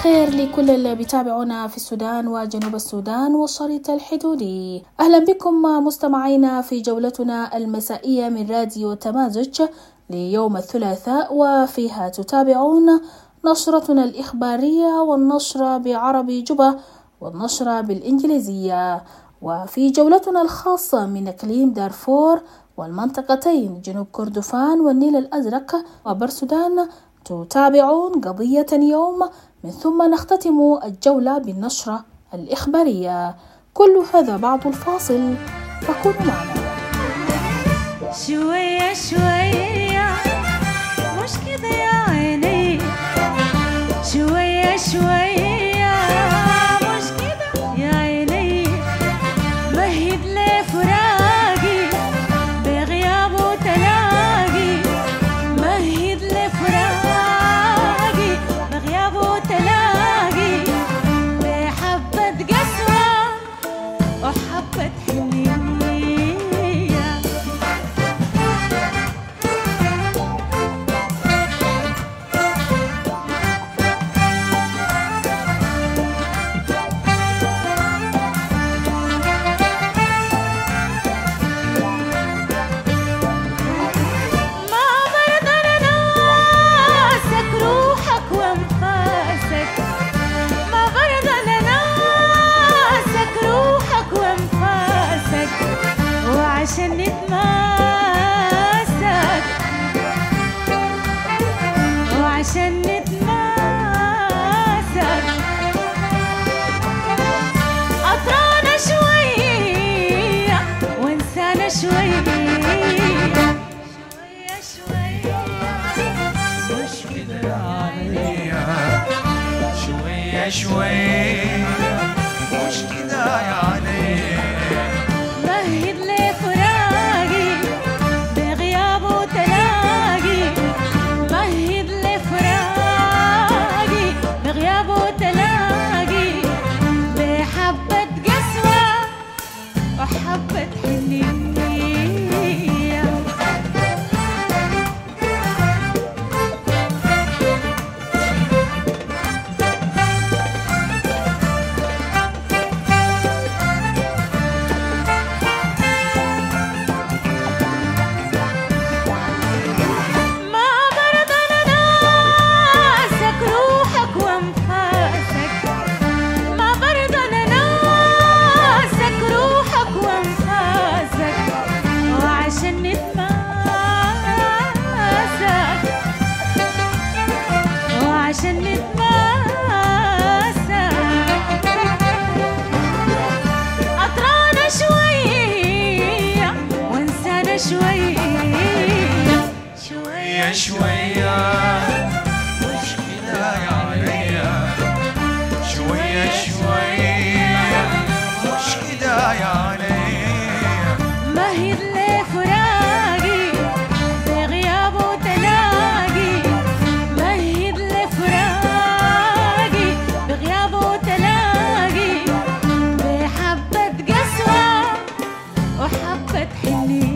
الخير لكل اللي بيتابعونا في السودان وجنوب السودان والشريط الحدودي. أهلا بكم مستمعينا في جولتنا المسائية من راديو تمازج ليوم الثلاثاء، وفيها تتابعون نشرتنا الإخبارية والنشرة بعربي جبة والنشرة بالإنجليزية. وفي جولتنا الخاصة من إقليم دارفور والمنطقتين جنوب كردفان والنيل الأزرق وبرسودان تتابعون قضية اليوم، من ثم نختتم الجولة بالنشرة الإخبارية. كل هذا بعد الفاصل، فكونوا معنا. شوية شوية مش كده يا عيني، شوية شوية مش كده يا عيني، مهد لي فراقي بغياب وتلاقي، مهد لي فراقي بغياب وتلاقي، بحبة قسوة وحبة حنية. عشان نتماسك وعشان نتماسك أطرانا شوية وانسانا شوية، شوية شوية مش كده عليا، شوية شوية مش كده عليا، مهد لي فراقي بغياب وتلاقي، مهد لي فراقي بغياب وتلاقي، بحبة قسوة وحبة حنية. شوية شوية مش كده عليا، شوية شوية مش كده عليا، مهد لي فراقي بغياب وتلاقي، مهد لي فراقي بغياب وتلاقي، بحبة قسوة وحبة حنية.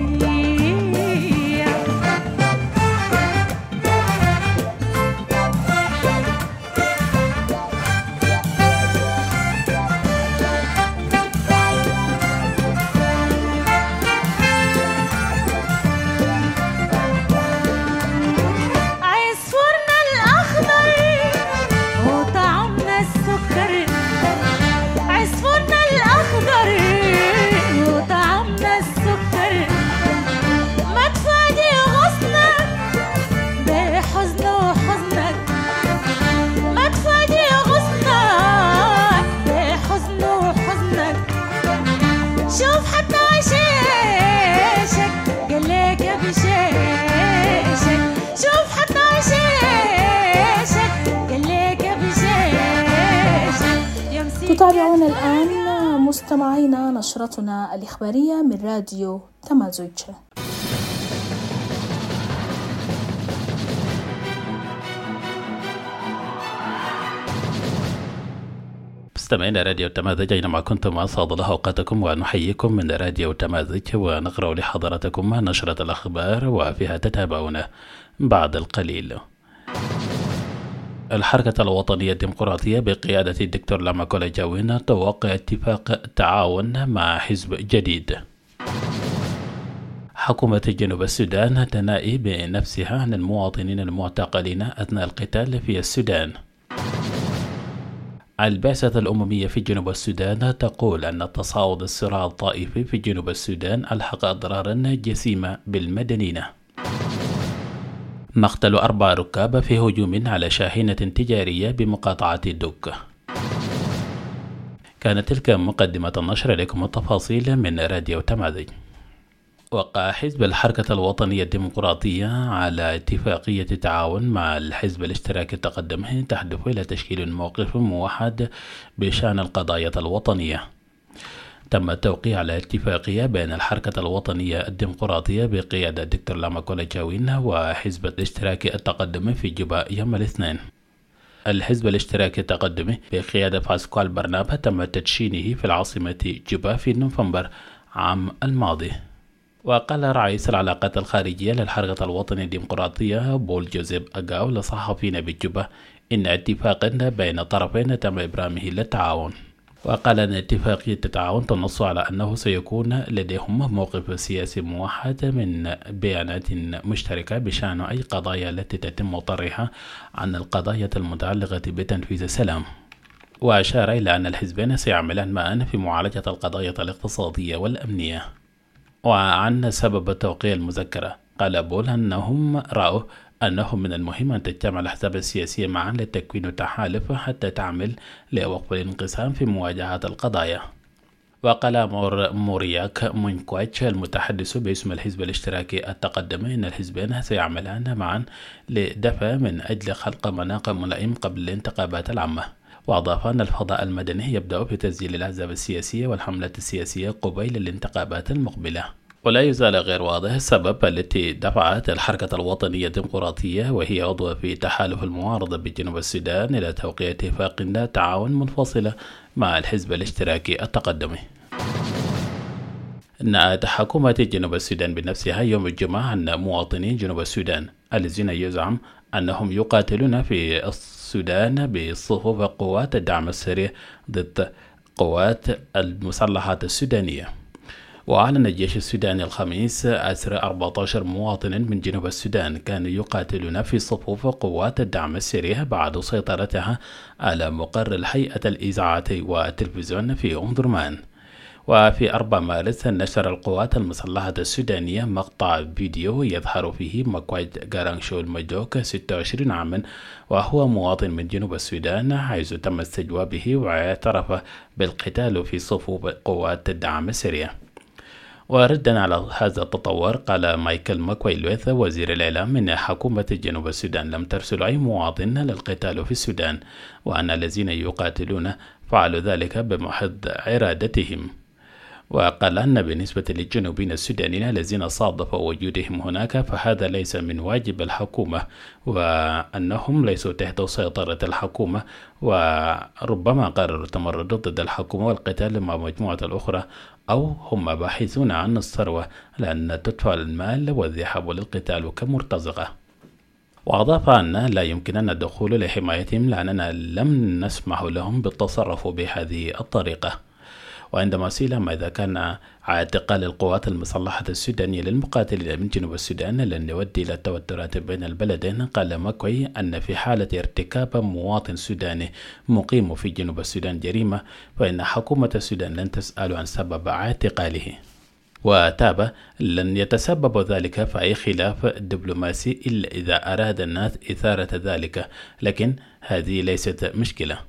تتابعون الآن مستمعينا نشرتنا الإخبارية من راديو تمازج. مستمعين راديو تمازج أينما كنتم أسعد الله أوقاتكم، ونحييكم من راديو تمازج ونقرأ لحضراتكم نشرة الأخبار وفيها تتابعون بعد القليل. الحركة الوطنية الديمقراطية بقيادة الدكتور لاماكولا جاوين توقع اتفاق تعاون مع حزب جديد. حكومة جنوب السودان تنائي بنفسها عن المواطنين المعتقلين أثناء القتال في السودان. البعثة الأممية في جنوب السودان تقول أن تصاعد الصراع الطائفي في جنوب السودان ألحق أضرارا جسيمة بالمدنيين. مقتل 4 ركاب في هجوم على شاحنة تجارية بمقاطعة الدوك. كانت تلك مقدمة النشر. لكم التفاصيل من راديو تماذج. وقع حزب الحركة الوطنية الديمقراطية على اتفاقية تعاون مع الحزب الاشتراكي التقدم تهدف إلى تشكيل موقف موحد بشأن القضايا الوطنية. تم التوقيع على اتفاقية بين الحركة الوطنية الديمقراطية بقيادة الدكتور لاماكولا جاوين وحزب الاشتراكي التقدم في جوبا يوم الاثنين. الحزب الاشتراكي التقدمي بقيادة باسكوال برنابا تم تدشينه في العاصمة جوبا في نوفمبر عام الماضي. وقال رئيس العلاقات الخارجية للحركة الوطنية الديمقراطية بول جوزيف أغاو لصحفيين بجوبا إن اتفاقا بين الطرفين تم إبرامه للتعاون. وقال أن اتفاقية التعاون تنص على أنه سيكون لديهم موقف سياسي موحد من بيانات مشتركة بشأن أي قضايا التي تتم طرحها عن القضايا المتعلقة بتنفيذ السلام. وأشار إلى أن الحزبين سيعملان معا في معالجة القضايا الاقتصادية والأمنية. وعن سبب توقيع المذكرة قال بول أنهم رأوا أنه من المهم أن تجتمع الأحزاب السياسية معا لتكوين تحالف حتى تعمل لوقف الانقسام في مواجهة القضايا. وقال مورياك مونكواتش المتحدث باسم الحزب الاشتراكي التقدم إن الحزبين سيعملان معا لدفع من أجل خلق مناخ ملائم قبل الانتخابات العامة. وأضاف أن الفضاء المدني يبدأ بتسجيل الأحزاب السياسية والحملات السياسية قبيل الانتخابات المقبلة. ولا يزال غير واضح السبب التي دفعت الحركة الوطنية الديمقراطية وهي عضو في تحالف المعارضة بجنوب السودان إلى توقيع اتفاق تعاون منفصلة مع الحزب الاشتراكي التقدمي. نأت حكومة جنوب السودان بنفسها يوم الجمعة أن مواطني جنوب السودان الذين يزعم أنهم يقاتلون في السودان بصفوف قوات الدعم السريع ضد قوات المسلحات السودانية. وأعلن الجيش السوداني الخميس أسر 14 مواطن من جنوب السودان كانوا يقاتلون في صفوف قوات الدعم السريع بعد سيطرتها على مقر الهيئة الإذاعة والتلفزيون في أم درمان. وفي 4 مارس نشر القوات المسلحة السودانية مقطع فيديو يظهر فيه مكواج غارانشول مجوك 26 عاما وهو مواطن من جنوب السودان حيث تم استجوابه واعترف بالقتال في صفوف قوات الدعم السريع. وردا على هذا التطور قال مايكل ماكويلويث وزير الإعلام إن حكومة جنوب السودان لم ترسل أي مواطن للقتال في السودان وأن الذين يقاتلون فعلوا ذلك بمحض إرادتهم. وقال أن بالنسبة للجنوبيين السودانيين الذين صادفوا وجودهم هناك فهذا ليس من واجب الحكومة وأنهم ليسوا تحت سيطرة الحكومة وربما قرروا التمرد ضد الحكومة والقتال مع مجموعة الأخرى أو هم باحثون عن الثروة لأن تدفع المال والذهاب للقتال كمرتزقة. وأضاف أن لا يمكننا الدخول لحمايتهم لأننا لم نسمح لهم بالتصرف بهذه الطريقة. وعندما سئل ماذا كان اعتقال القوات المسلحة السودانية للمقاتلين من جنوب السودان لن يؤدي إلى التوترات بين البلدين قال ماكوي أن في حالة ارتكاب مواطن سوداني مقيم في جنوب السودان جريمة فإن حكومة السودان لن تسأل عن سبب اعتقاله. وتابع لن يتسبب ذلك في أي خلاف دبلوماسي إلا إذا أراد الناس إثارة ذلك، لكن هذه ليست مشكلة.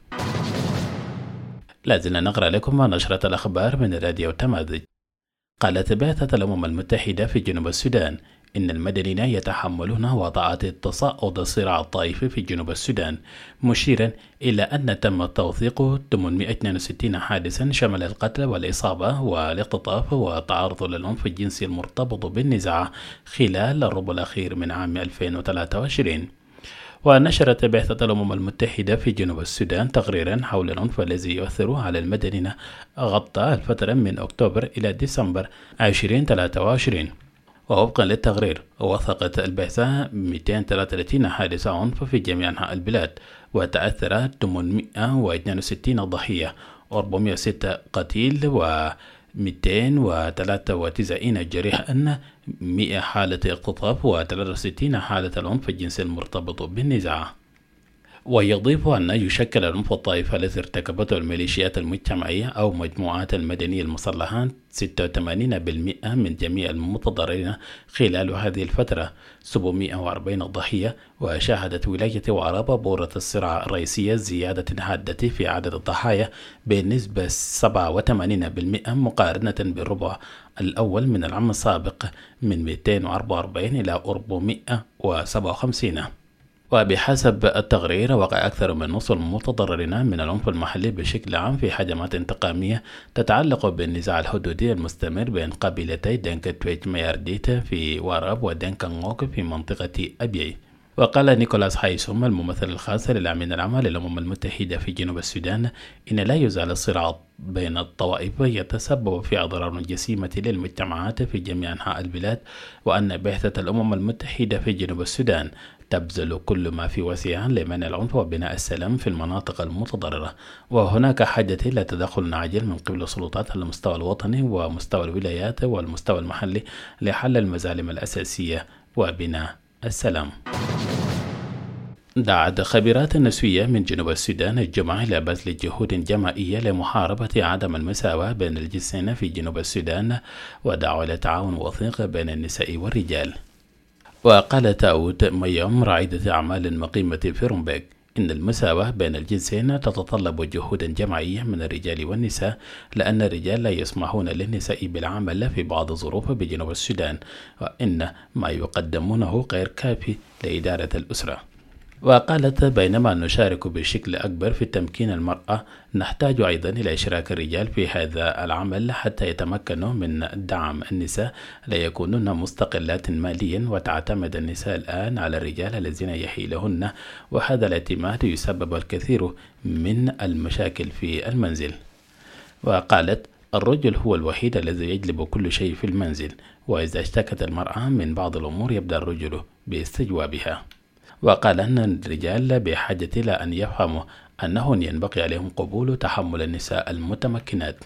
لازلنا نقرأ لكم نشرة الأخبار من راديو تماذج. قالت بعثة الأمم المتحدة في جنوب السودان إن المدنيين يتحملون وضعات تصاعد الصراع الطائفي في جنوب السودان، مشيرا إلى أن تم توثيق 862 حادثا شمل القتل والإصابة والاختطاف وتعرض للعنف الجنسي المرتبط بالنزاع خلال الربع الأخير من عام 2023. ونشرت بعثة الأمم المتحدة في جنوب السودان تقريرا حول العنف الذي يؤثر على المدنيين غطى الفترة من أكتوبر إلى ديسمبر 2023. ووفقا للتقرير وثقت البعثة 233 حادث عنف في جميع أنحاء البلاد، وتأثر 862 ضحية، 406 قتيل، و 293 جريحا، 100 حالة اختطاف، و63 حالة العنف الجنسي المرتبط بالنزاع. ويضيف أن يشكل العنف الطائفي الذي ارتكبته الميليشيات المجتمعية أو مجموعات المدنية المسلحة 86% من جميع المتضررين خلال هذه الفترة، 740 ضحية. وشاهدت ولاية ورابة بورة الصراع الرئيسية زيادة حادة في عدد الضحايا بنسبة 87% مقارنة بالربع الأول من العام السابق من 244 إلى 457. وبحسب التقرير وقع أكثر من نصف المتضررين من العنف المحلي بشكل عام في هجمات انتقامية تتعلق بالنزاع الحدودي المستمر بين قبيلتي دنكا تويت ميارديت في وراب ودنكا نغوك في منطقة أبيي. وقال نيكولاس حيسوم الممثل الخاص للأمين العام للأمم المتحدة في جنوب السودان إن لا يزال الصراع بين الطوائف يتسبب في أضرار جسيمة للمجتمعات في جميع أنحاء البلاد، وأن بعثة الأمم المتحدة في جنوب السودان تبذل كل ما في وسعها لمنع العنف وبناء السلام في المناطق المتضررة، وهناك حاجة إلى تدخل عاجل من قبل السلطات على المستوى الوطني ومستوى الولايات والمستوى المحلي لحل المظالم الأساسية وبناء السلام. دعت خبيرات نسوية من جنوب السودان الجمعة إلى بذل جهود جماعية لمحاربة عدم المساواة بين الجنسين في جنوب السودان، ودعوا إلى تعاون وثيق بين النساء والرجال. وقالت تاود ميوم رائدة أعمال مقيمة في رومبيك إن المساواة بين الجنسين تتطلب جهودا جماعية من الرجال والنساء، لأن الرجال لا يسمحون للنساء بالعمل في بعض الظروف بجنوب السودان، وإن ما يقدمونه غير كافي لإدارة الأسرة. وقالت بينما نشارك بشكل أكبر في تمكين المرأة، نحتاج أيضا إلى إشراك الرجال في هذا العمل حتى يتمكنوا من دعم النساء ليكونن مستقلات ماليا، وتعتمد النساء الآن على الرجال الذين يحيلهن، وهذا الاعتماد يسبب الكثير من المشاكل في المنزل. وقالت الرجل هو الوحيد الذي يجلب كل شيء في المنزل، وإذا اشتكت المرأة من بعض الأمور يبدأ الرجل باستجوابها. وقال أن الرجال بحاجة إلى أن يفهموا أنه ينبغي عليهم قبول تحمل النساء المتمكنات.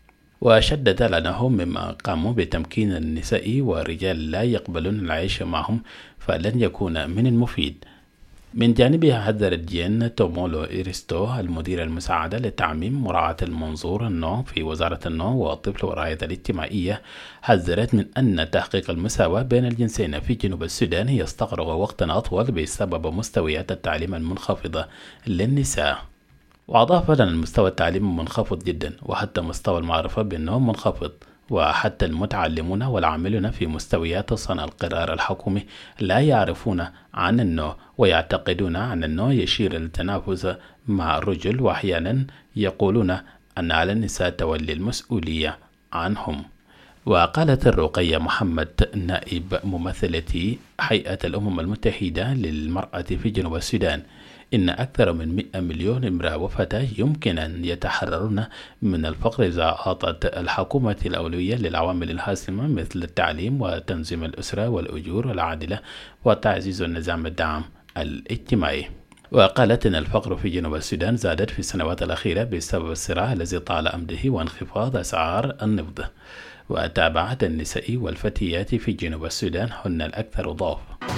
وشدد على أنهم مما قاموا بتمكين النساء والرجال لا يقبلون العيش معهم فلن يكون من المفيد. من جانبها حذرت جين تومولو إيرستو المديرة المساعدة لتعميم مراعاة المنظور النوع في وزارة النوع والطفل والرعاية الاجتماعية، حذرت من أن تحقيق المساواة بين الجنسين في جنوب السودان يستغرق وقتا أطول بسبب مستويات التعليم المنخفضة للنساء. وأضاف أن المستوى التعليمي منخفض جدا، وحتى مستوى المعرفة بالنوم منخفض، وحتى المتعلمون والعاملون في مستويات صنع القرار الحكومي لا يعرفون عن النوع، ويعتقدون أن النوع يشير للتنافس مع الرجل، وأحيانا يقولون أن على النساء تولي المسؤولية عنهم. وقالت الرقية محمد نائب ممثلة هيئة الأمم المتحدة للمرأة في جنوب السودان إن أكثر من 100 مليون امرأة وفتاة يمكن أن يتحررون من الفقر إذا أعطت الحكومة الأولوية للعوامل الحاسمة مثل التعليم وتنظيم الأسرة والأجور العادلة وتعزيز النظام الدعم الاجتماعي. وقالت إن الفقر في جنوب السودان زادت في السنوات الأخيرة بسبب الصراع الذي طال أمده وانخفاض أسعار النفط. وتابعت النساء والفتيات في جنوب السودان هن الأكثر ضعف.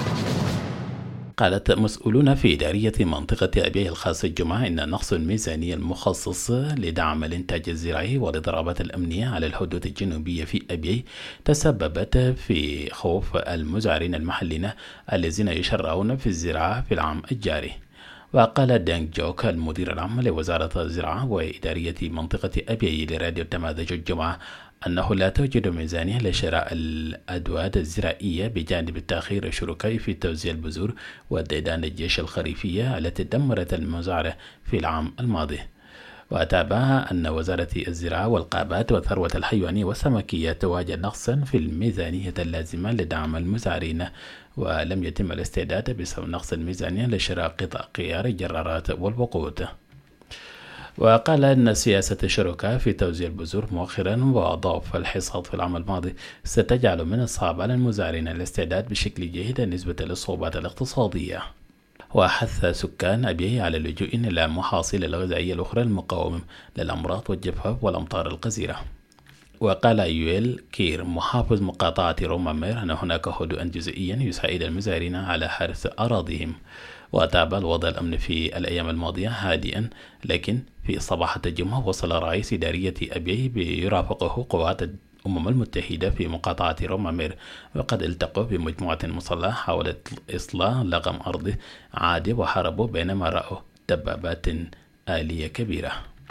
قالت مسؤولون في إدارية منطقة أبيي الخاص الجمعة إن نقص الميزانية المخصص لدعم الإنتاج الزراعي والاضطرابات الأمنية على الحدود الجنوبية في أبيي تسببت في خوف المزارعين المحليين الذين يشرعون في الزراعة في العام الجاري. وقال دانج جوك المدير العام لوزارة الزراعة وإدارية منطقة أبيي لراديو تمازج الجمعة أنه لا توجد ميزانية لشراء الأدوات الزراعية بجانب التأخير الشركائي في توزيع البذور وديدان الجيش الخريفية التي دمرت المزارع في العام الماضي. وتابع أن وزارة الزراعة والغابات والثروة الحيوانية والسمكية تواجه نقصا في الميزانية اللازمة لدعم المزارعين، ولم يتم الاستعداد بسبب نقص الميزانية لشراء قطع غيار الجرارات والوقود. وقال أن سياسة الشركاء في توزيع البذور مؤخرا وضعف الحصاد في العام الماضي ستجعل من الصعب على المزارعين الاستعداد بشكل جيد بالنسبة للصعوبات الاقتصادية. وحث سكان أبيه على اللجوء إلى المحاصيل الغذائية الأخرى المقاومة للأمراض والجفاف والأمطار الغزيرة. وقال يويل كير محافظ مقاطعة رومامير أن هناك هدوءا جزئيا يساعد المزارعين على حرث أراضيهم. وتابع الوضع الأمن في الأيام الماضية هادئا، لكن في صباحة الجمعة وصل رئيس إدارية أبيه بيرافقه قوات الأمم المتحدة في مقاطعة رومامير، وقد التقوا بمجموعة مسلحة حاولت إصلاح لغم أرض عادي وحاربوا بينما رأوا دبابات آلية كبيرة.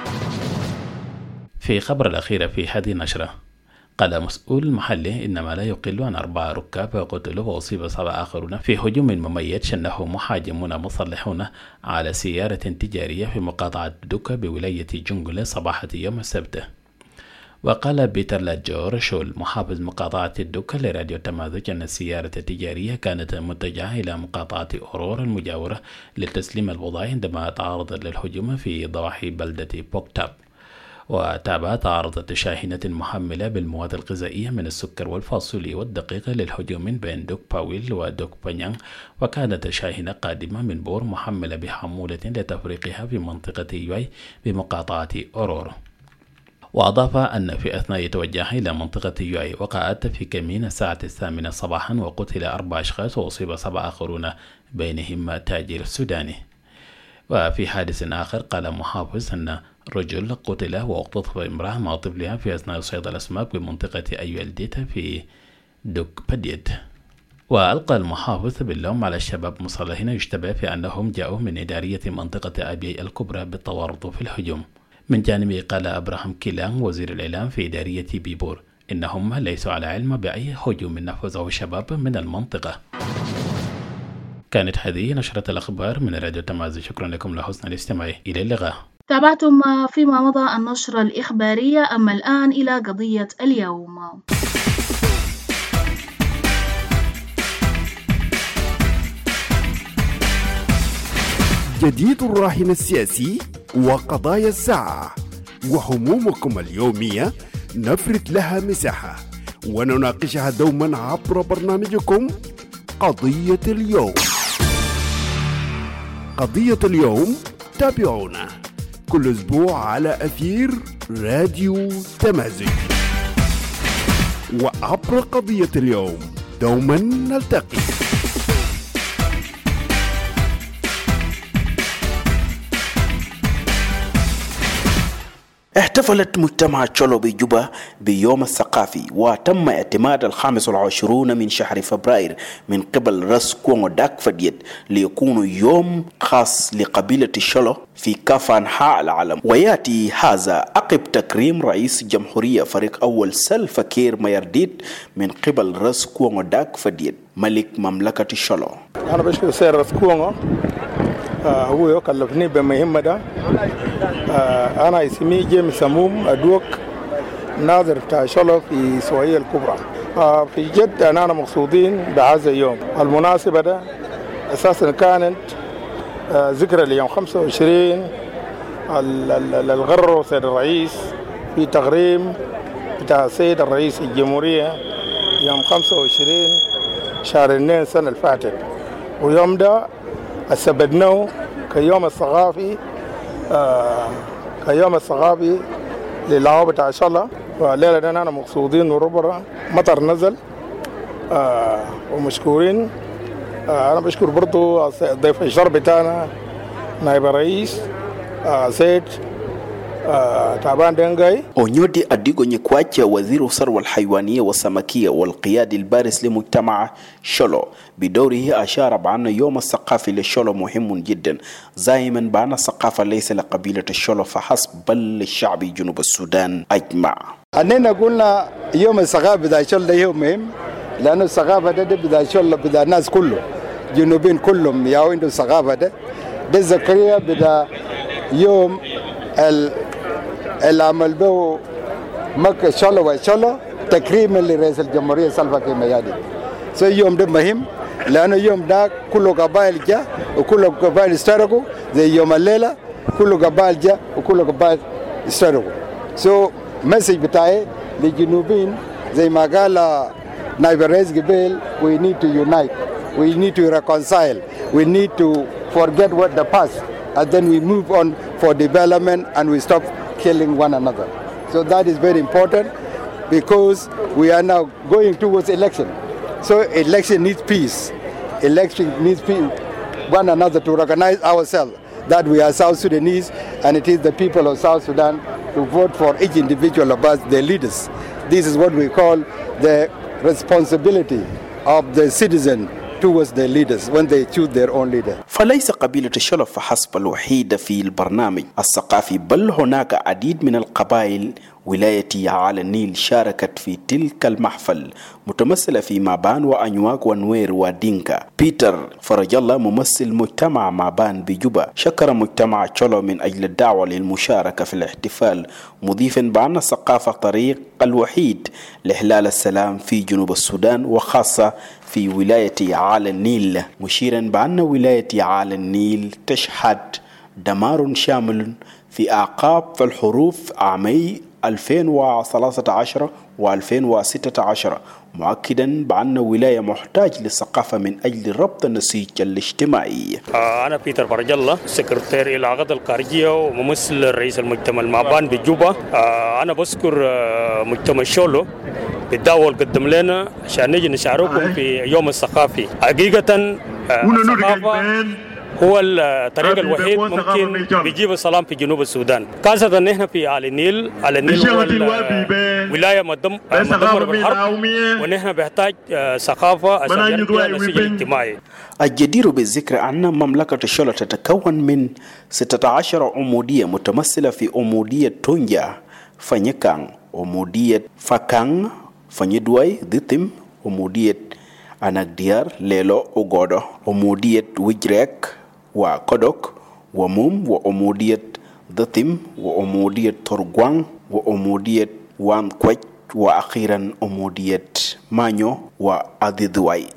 في خبر الأخير في هذه النشرة، قال مسؤول محلي إن ما لا يقل عن 4 ركاب قتلوا وأصيب 7 آخرون في هجوم مميت شنه محاجمون مصلحون على سيارة تجارية في مقاطعة دوكا بولاية جونغولي صباحة يوم السبت. وقال بيتر لاجور شول محافظ مقاطعة دوكا لراديو تمازج أن السيارة التجارية كانت متجهة إلى مقاطعة أورور المجاورة لتسليم البضائع عندما تعرضت للهجوم في ضواحي بلدة بوكتاب. وتابع تعرضت شاحنة محملة بالمواد الغذائية من السكر والفاصوليا والدقيق للهجوم بين دوك باويل ودوك بانيانغ، وكانت شاحنة قادمة من بور محملة بحمولة لتفريقها في منطقة يوي بمقاطعة أورور. وأضاف أن في أثناء توجهها إلى منطقة يوي وقعت في كمين الساعة 8 صباحا وقتل 4 أشخاص وأصيب 7 آخرون بينهم تاجر سوداني. وفي حادث آخر قال محافظ أن رجل قتل واختطف امرأة مع طفلها في أثناء صيد الأسماك بمنطقة أيوالديتا في دوك بديت. وألقى المحافظ باللوم على الشباب مصلحين يشتبه في أنهم جاءوا من إدارية منطقة أبيي الكبرى بالتورط في الهجوم. من جانبه قال أبراهام كيلان وزير الإعلام في إدارية بيبور إنهم ليسوا على علم بأي هجوم نفذه الشباب من المنطقة. كانت هذه نشرة الأخبار من راديو تمازج، شكرا لكم لحسن الاستماع، إلى اللقاء. تابعتم فيما مضى النشرة الإخبارية، أما الآن إلى قضية اليوم. جديد الراهن السياسي وقضايا الساعة وهمومكم اليومية نفرد لها مساحة ونناقشها دوما عبر برنامجكم قضية اليوم. قضية اليوم تابعونا كل أسبوع على أثير راديو تمازج، وعبر قضية اليوم دوما نلتقي. احتفلت مجتمع تشولو بجوبا بيوم الثقافي، وتم اعتماد 25 من شهر فبراير من قبل رأس كونغو داك فديت ليكون يوم خاص لقبيلة تشولو في كافة أنحاء العالم. ويأتي هذا عقب تكريم رئيس جمهورية فريق أول سلفا كير مايرديت من قبل رأس كونغو داك فديت ملك مملكة تشولو. أنا بشكر سير رأس كونغو، هو يكلفني بمهمة ده. أنا اسمي جيمس سموم أدوك ناظر تشولو في سوهي الكبرى. في جد أنا مقصودين بهذا اليوم. المناسبة ده أساسا كانت ذكرى ليوم 25 الغر سيد الرئيس في تغريم بتاع سيد الرئيس الجمهورية يوم 25 شهر 2 السنة اللي فاتت، ويوم ده أثبتناه كيوم الثقافي كيوم الثقافي للعوبة بتاع شلا. والليلة ده أنا مقصودين وربرا مطر نزل ومشكورين. أنا بشكر برضو ضيف الشرف بتاعنا نائب الرئيس سيد تعبان دنجاي. ونيودي أديغو نيكواتيا وزير الثروة الحيوانية والسمكية والقيادي البارز لمجتمع شولو بدوره أشار بأن يوم الثقافي لشولو مهم جدا، زائما بأن الثقافة ليس لقبيلة الشولو فحسب بل للشعب جنوب السودان أجمع. أننا قلنا يوم الثقافة بدا شولو يوم مهم، لأن الثقافة ده بدا شولو بدا الناس كله جنوبين كلهم يعودوا الثقافة ده زكريا بدا يوم العمل به مكة شولو وشولو تكريما لرئيس الجمهورية سلفا كير مايرديت. يوم ده مهم لأنه يوم ده كل قبائل جاء وكل قبائل اشتركوا زي يوم الليلة كل قبائل جاء وكل قبائل اشتركوا. سو مسج بتاعي للجنوبين زي ما قال نائب الرئيس قبل, we need to unite, we need to reconcile, we need to forget what the past, and then we move on for development and we stop killing one another. So that is very important because we are now going towards election. So election needs peace. Election needs one another to recognize ourselves that we are South Sudanese, and it is the people of South Sudan to vote for each individual of us, their leaders. This is what we call the responsibility of the citizen towards their leaders when they choose their own leader. فليس قبيلة شلف فحسب الوحيدة في البرنامج الثقافي، بل هناك عديد من القبائل ولاية على النيل شاركت في تلك المحفل، متمثلة في مابان وأنيواك ونوير ودينكا. بيتر فرج الله ممثل مجتمع مابان بجوبا شكر مجتمع تشولو من أجل الدعوة للمشاركة في الاحتفال، مضيفا بأن الثقافة طريق الوحيد لإحلال السلام في جنوب السودان وخاصة في ولاية على النيل، مشيرا بأن ولاية على النيل تشهد دمار شامل في أعقاب الحروب عامي 2013 و2016، مؤكدا بأن ولاية محتاج للثقافة من أجل ربط النسيج الاجتماعي. أنا بيتر فرج الله، سكرتير العلاقات الخارجية وممثل رئيس المجتمع المابان بجوبا. أنا بذكر مجتمع شولو بالدعوة اللي قدم لنا عشان نجي نشارككم في يوم الثقافي. حقيقة الثقافة هو الطريق الوحيد ممكن بيجيب السلام في جنوب السودان، خاصة نحن في على النيل. على النيل هو ولاية مدمرة بالحرب، ونحن بنحتاج ثقافة عشان نبني النسيج الاجتماعي. الجدير بالذكر أن مملكة الشولو تتكون من 16 عمودية متمثلة في عمودية تونجا فنيكان، عمودية فاكان فنيدواي ديتم، عمودية أناكديار ليلو أوغودو، عمودية ويجريك وكودوك وموم، وعمودية دتم، وعمودية تورغوان، وعمودية وان كويت، وأخيرا عمودية مانيو وأديدواي.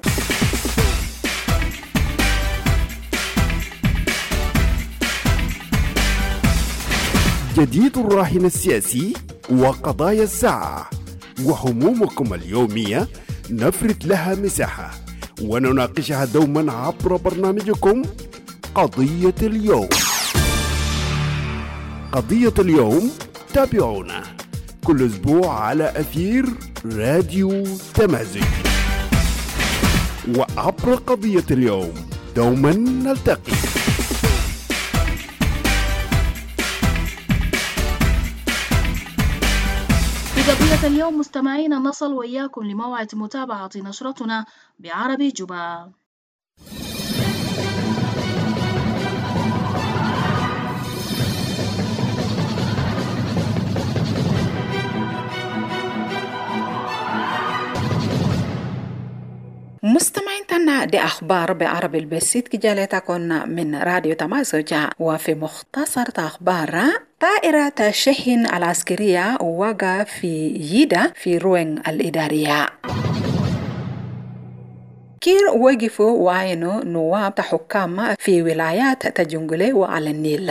جديد الراهن السياسي وقضايا الساعة وهمومكم اليومية نفرد لها مساحة ونناقشها دوما عبر برنامجكم قضية اليوم. قضية اليوم تابعونا كل أسبوع على أثير راديو تمازج، وعبر قضية اليوم دوما نلتقي. في قضية اليوم مستمعين نصل وإياكم لموعد متابعة نشرتنا بعربي جوبا. مستمعين تنا دي أخبار بعربي البسيط كجالتكن من راديو تمازج. وفي مختصر أخبار طائرة الشحن العسكرية وقع في ييدا في روين الإدارية. كير وقفوا وعينوا نواب حكام في ولايات تجنجلي وعلى النيل.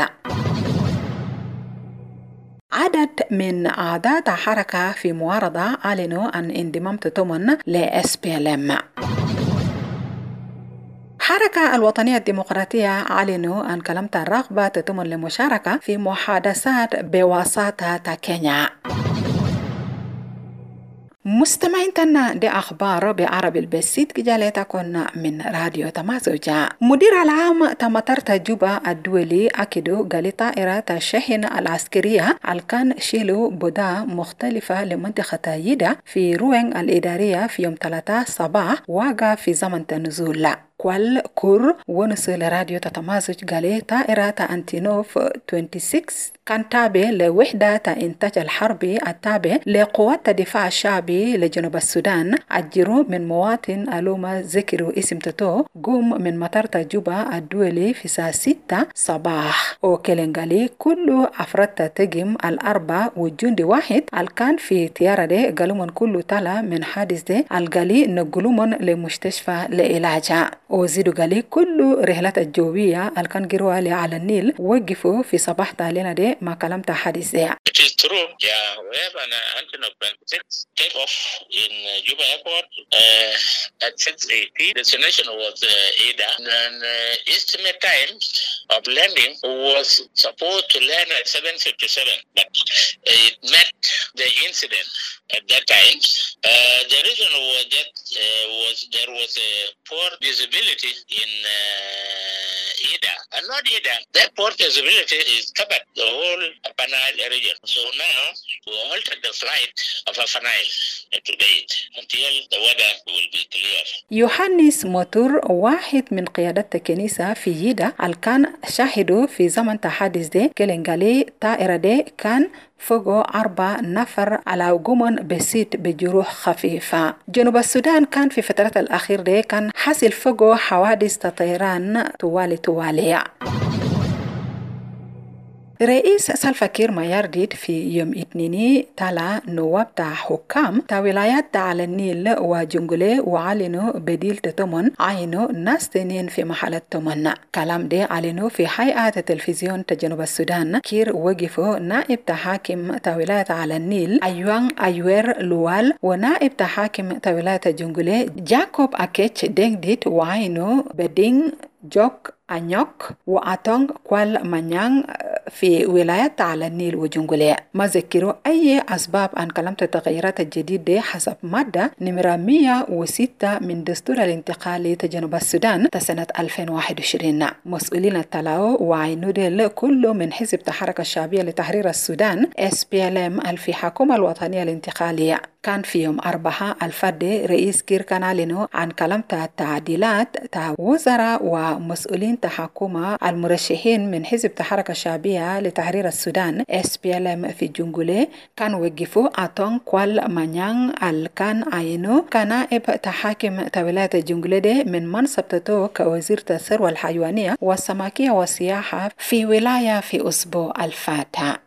عدد من أعضاء حركة في معارضة أعلنوا عن انضمام تمن ل SPLM. حركة الوطنية الديمقراطية أعلنوا عن كلمة الرغبة تتم للمشاركة في محادثات بواسطة كينيا. مستمعين تنا دي أخبار بعربي البسيط كجالتكن من راديو تمازج. مدير العام تمطرت جوبا الدولي أكدوا قال طائرة الشحن العسكرية الكان شيلو بدا مختلفة لمنطقة ييدا في روين الإدارية في يوم 3 صباح وقع في زمن تنزول. كوال كور ونسل راديو تتمازج قال طائرة أنتينوف 26 كان تابع لوحدة إنتاج الحربي التابع لقوات الدفاع الشعبي لجنوب السودان. أجروا من مواطن ألوما ذكروا اسم تتو قوم من مطار جوبا الدولي في الساعة 6 صباح. وكلنغالي كل أفراد تجم الأربع وجندي واحد الكان في تيارة دي قالوا من كل تلا من حادث دي القالي نقلوا من لمستشفى لعلاجها. وزيدوا قالي كل رحلات الجوية اللي كان جروا على النيل وقفوا في صباح تالينا دي ما كلمت حديث دي. It is true. Yeah, we have an Antonov 26 take off in Juba Airport at 6:80. Destination was Ada. And estimate time of landing was supposed to land at 7:57, but it met the incident at that time. The reason was that there was a poor visibility in Ada, and not Ada. That poor visibility is covered the whole Upper Nile region. So now we altered the flight of Upper Nile to date until the weather will be clear. يوحنس موتور واحد من قيادات الكنيسة في يدا كان شاهدوا في زمن تحدث ده كلنجالي طائرة ده كان فوقه 4 نفر على قمن بسيط بجروح خفيفة. جنوب السودان كان في فترة الأخير ده كان حصل فوقه حوادث طيران طوالي. رئيس سلفا كير مايارديت في يوم اثنين تلا نواب تا حكام تا ولايات على النيل وجنجولي وعلنوا بديل تتمن عينوا ناس تنين في محل تمن. كلام ده علنوا في هيئة التلفزيون تجنوب السودان. كير وقفوا نائب حاكم تا ولاية على النيل أيوان أيوير لوال ونائب حاكم تا ولاية جنجولي جاكوب أكيتش دينجديت وعينوا بدين جوك أنيوك وأتونغ كوال مانيان في ولايات على النيل وجنجولي. ما ذكروا أي أسباب عن كلمة التغيرات الجديدة حسب مادة نمرة 106 من دستور الانتقالي تجنوب السودان سنة 2021. مسؤولين التلاو وعينوا كل من حزب الحركة الشعبية لتحرير السودان SPLM في حكومة الوطنية الانتقالية. كان في يوم 4 الفرد رئيس كير كان علنوا عن كلمة التعديلات تا وزراء ومسؤولين تحكومة المرشحين من حزب الحركة الشعبية لتحرير السودان SPLM في جنجولي كان وقفوا أتون كوال مانيان كان عينو كنائب تحاكم ولاية جنجولي من منصب تتو كوزير الثروة الحيوانية والسمكية والسياحة في ولاية في أسبوع الفاتح.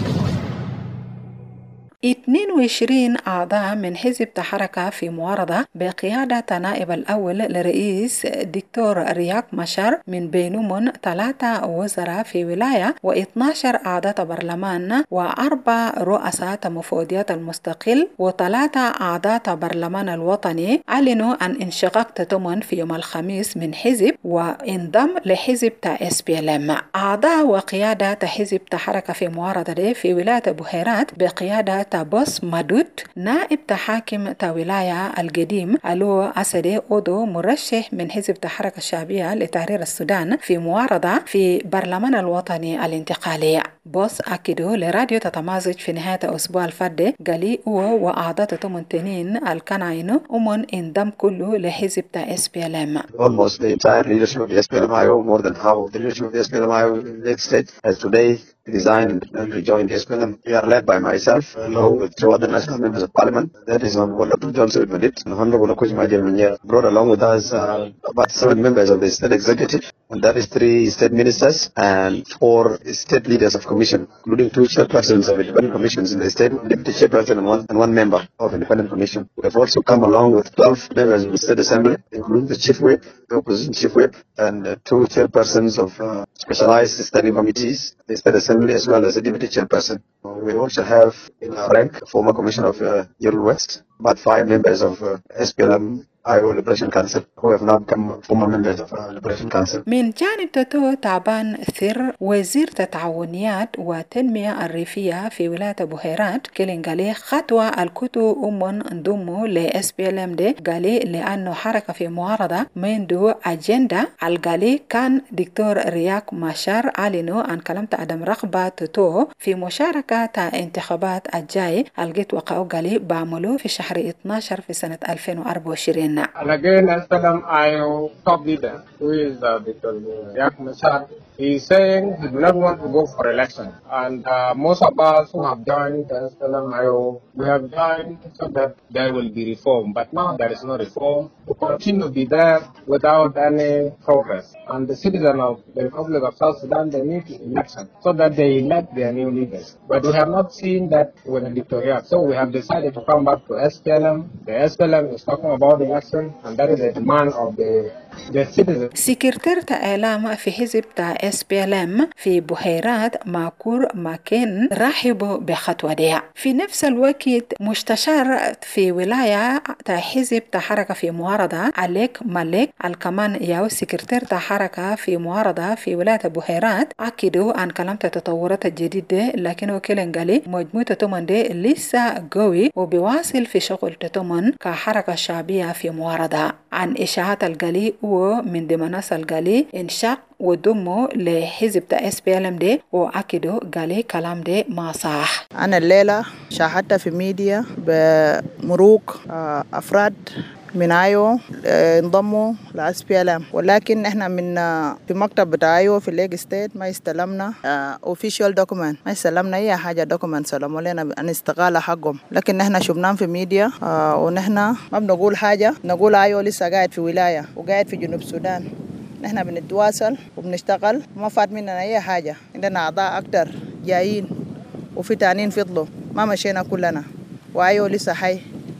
22 أعضاء من حزب حركة في معارضة بقيادة نائب الأول لرئيس دكتور رياك مشار من بينهم 3 وزراء في ولاية و12 أعضاء برلمان و4 رؤساء مفوضيات المستقل و3 أعضاء برلمان الوطني أعلنوا عن انشقاق تتمن في يوم الخميس من حزب وانضم لحزب SPLM. أعضاء وقيادة حزب حركة في معارضة في ولاية بحيرات بقيادة بوس مدود نائب حاكم ولاية القديم ألو أسدي أودو مرشح من حزب الحركة الشعبية لتحرير السودان في معارضة في برلمان الوطني الانتقالي. بوس أكدوا لراديو تتمازج في نهاية أسبوع الفرد قالي هو وأعضاء تمنتين الكناينو أمن انضم كله لحزب SPLM. Almost the entire leadership of the SPLM-IO, more than half of the leadership of the SPLM-IO in the state has today resigned and rejoined the SPLM. We are led by myself, along with 2 other national members of parliament. That is Honorable Johnson Benedict and Honorable Okuzma Jeremiah. Brought along with us about 7 members of the state executive, and that is 3 state ministers and 4 state leaders of commission, including 2 chairpersons of independent commissions in the state, deputy chairperson and one member of independent commission. We have also come along with 12 members of the state assembly, including the chief whip, the opposition chief whip, and 2 chairpersons of specialized standing committees, the state assembly, as well as a deputy chairperson. We also have in our rank former commissioner of Yorul West, about 5 members of SPLM IO Liberation Council who have now become former members of Liberation Council. من جانب تتو تعبان ثر وزير التعاونيات والتنمية الريفية في ولاية بحيرات كلين خطوة الكتو انضموا ل SPLM دي قالي لأنه حركة في معارضة منذ أجندة القالي كان دكتور رياك مشار أعلنوا عن كلمة عدم رغبة تتو في مشاركة انتخابات الجاي القيت وقعوا قالي بعملوا في شهر 12 في سنة 2024. And again, SPLM IO top leader, who is Dr. Riek Machar, he is saying he does not want to go for election. And most of us who have joined the SPLM IO, we have joined so that there will be reform. But now there is no reform. We continue to be there without any progress. And the citizens of the Republic of South Sudan, they need election so that they elect their new leaders. But we have not seen that with the dictatorship. So we have decided to come back to SPLM. The SPLM is talking about election, and that is the demand of the the citizens. سكرتير إعلام في حزب SPLM في بحيرات ماكور ماكين رحبوا بخطوة دي. في نفس الوقت مستشار في ولاية حزب حركة في معارضة عليك مالك الكمان ياو سكرتير حركة في معارضة في ولاية بحيرات أكدوا عن كلام التطورات الجديدة، لكنه كلن قالي مجموعة تمن دي لسه قوي وبيواصل في شغل تمن كحركة شعبية في معارضة. عن إشاعات القالي ومن ضمنها القالي انشاق وضمه لحزب SPLM دي وأكدوا قالي كلام دي ما صح. أنا الليلة شاهدت في ميديا بمروق أفراد من آيو انضموا ل SPLM، ولكن احنا من في مكتب بتاع آيو في ليج ستيت ما استلمنا official document، ما استلمنا أي حاجة document سلموا لنا عن استقالة حقهم، لكن احنا شفناهم في ميديا ونحن ما بنقول حاجة، نقول آيو لسه قاعد في ولاية وقاعد في جنوب السودان. نحن بنتواصل وبنشتغل، ما فات مننا أي حاجة، عندنا أعضاء أكتر جايين وفي تانيين فضلوا، ما مشينا كلنا وآيو لسه حي.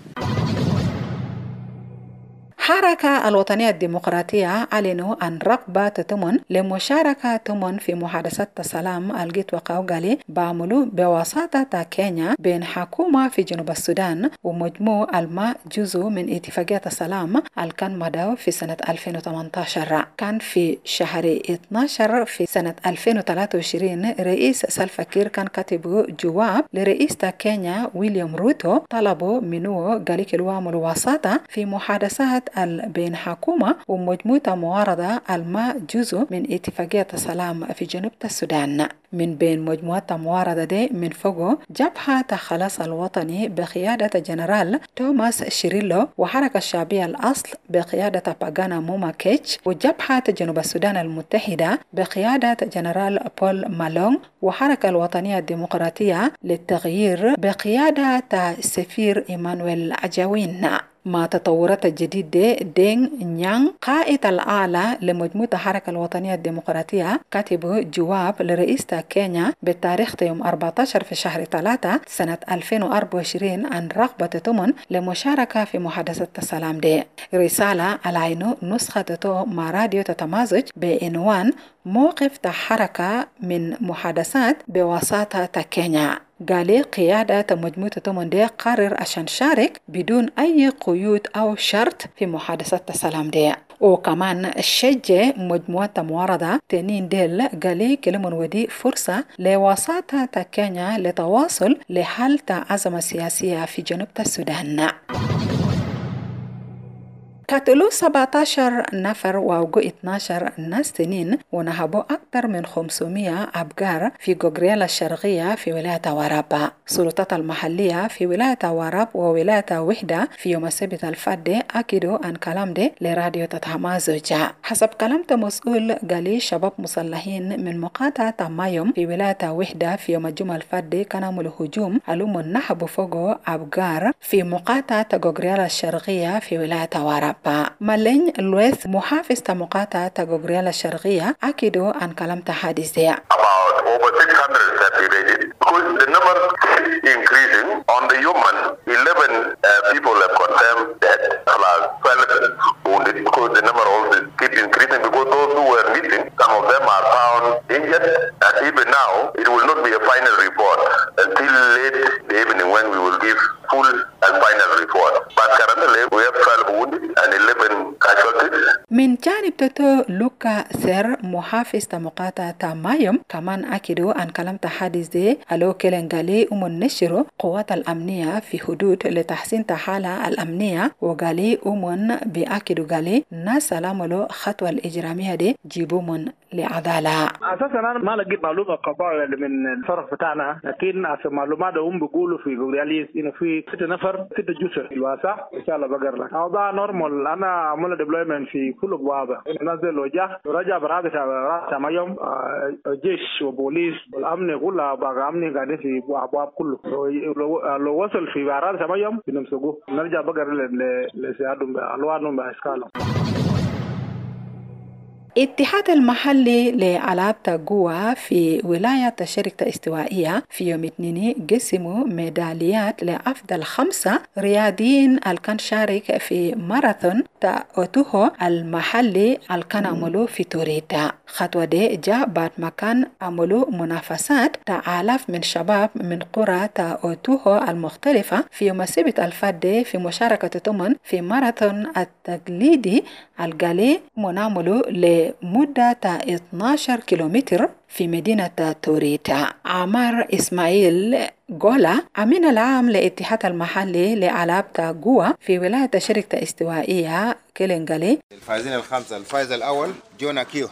حركة الوطنية الديمقراطية أعلنوا عن رغبة تمن لمشاركة تمن في محادثات السلام الجيت وقاوغالي بعملوا بواسطة كينيا بين حكومة في جنوب السودان ومجموع الماء جزء من اتفاقية السلام الكان مداو في سنة 2018. كان في شهر 12 في سنة 2023 رئيس سلفا كير كان كاتب جواب لرئيس كينيا ويليام روتو طلبوا منه قالي كلوا عملوا واسطة في محادثات بين حكومة ومجموعة معارضة الماء جزء من اتفاقية السلام في جنوب السودان. من بين مجموعة معارضة دي من فوقه جبهة الخلاص الوطني بقيادة جنرال توماس شيريلو وحركة الشعبية الأصل بقيادة باغانا موما كيتش وجبهة جنوب السودان المتحدة بقيادة جنرال بول مالونغ وحركة الوطنية الديمقراطية للتغيير بقيادة سفير إيمانويل عجاوين. مع تطورات الجديدة دينغ نيانغ قائد الأعلى لمجموعة الحركة الوطنية الديمقراطية كاتب جواب لرئيس كينيا بالتاريخ يوم 14 في شهر 3 سنة 2024 عن رغبة تمن لمشاركة في محادثة السلام دي. رسالة العينو نسخة مع راديو تتمازج بعنوان موقف الحركة من محادثات بواسطة كينيا. قال قيادة مجموعة تمن دي قرر عشان شارك بدون أي قيود أو شرط في محادثة السلام دي. وكمان شجع مجموعة معارضة تنين ديل قال كلمة ودي فرصة لواسطة كينيا لتواصل لحل أزمة سياسية في جنوب السودان. قتلوا 17 نفر ووقوا 12 ناس تنين ونهبوا أكثر من 500 أبقار في غوغريالا الشرقية في ولاية وراب. السلطات المحلية في ولاية وراب وولاية وحدة في يوم السبت الفات أكدوا عن كلام ده لراديو تتمازج. حسب كلام مسؤول قالي شباب مسلحين من مقاطعة مايوم في ولاية وحدة في يوم الجمعة الفات كانوا عملوا هجوم علوم نهبوا فوقه أبقار في مقاطعة غوغريالا الشرقية في ولاية وراب. مالين لويث محافظ مقاطعة غوغريالا الشرقية أكدوا عن كلام تحادث ده. About over 600 that we raided because the number is increasing. On the human, 11 people have confirmed dead, plus 12 wounded because the number also keep increasing because those who were missing, some of them are found injured, and even now it will not be a final report until late the evening when we will give full and final report. But currently we have 12 wounded and 11 casualties. من جانب توتو لوكا سير محافظ مقاطعة مايوم كمان أكدوا عن كلام تحادث دي ألو كيلنغالي نشروا قوات الأمنية في حدود لتحسين الحالة الأمنية وقالي بأكدوا قالي ناس سلاملو خطوة الإجرامية دي جيبوا من لعدالة. أساسا أنا ما لقيت معلومة قبائل من الفرق بتاعنا، لكن معلومات هم بيقولوا في غوغرياليس إنه في 6 نفر 6 جثث في الواسع إن شاء الله بقر لك. أوضاع نورمال. أنا عملنا ديبلويمنت في كل بوابة. نزل ورجع برابطة ما يوم الجيش وبوليس والأمن كلها بقى أمني قاعدين في أبواب كله. لو وصل في برابطة ما يوم بنمسكوه نرجع بقر لسيادهم ألوانهم بأشكالهم. الاتحاد المحلي لألعاب قوة في ولاية الشركة الاستوائية في يوم الاثنين قسموا ميداليات لأفضل 5 رياضيين اللي كان شارك في ماراثون أوتوهو المحلي اللي كان عملوا في توريتا. خطوة دي جاء بعد ما كان عملوا منافسات آلاف من شباب من قرى أوتوهو المختلفة في يوم السبت الفات في مشاركة تمن في ماراثون التقليدي القالي منعملوا لمدة 12 كيلومتر في مدينة توريتا. عمار إسماعيل غولا أمين العام للاتحاد المحلي لألعاب قوة في ولاية الشركة الاستوائية كيلينغالي. الفائزين الخمسة، الفائز الأول جونا كيو،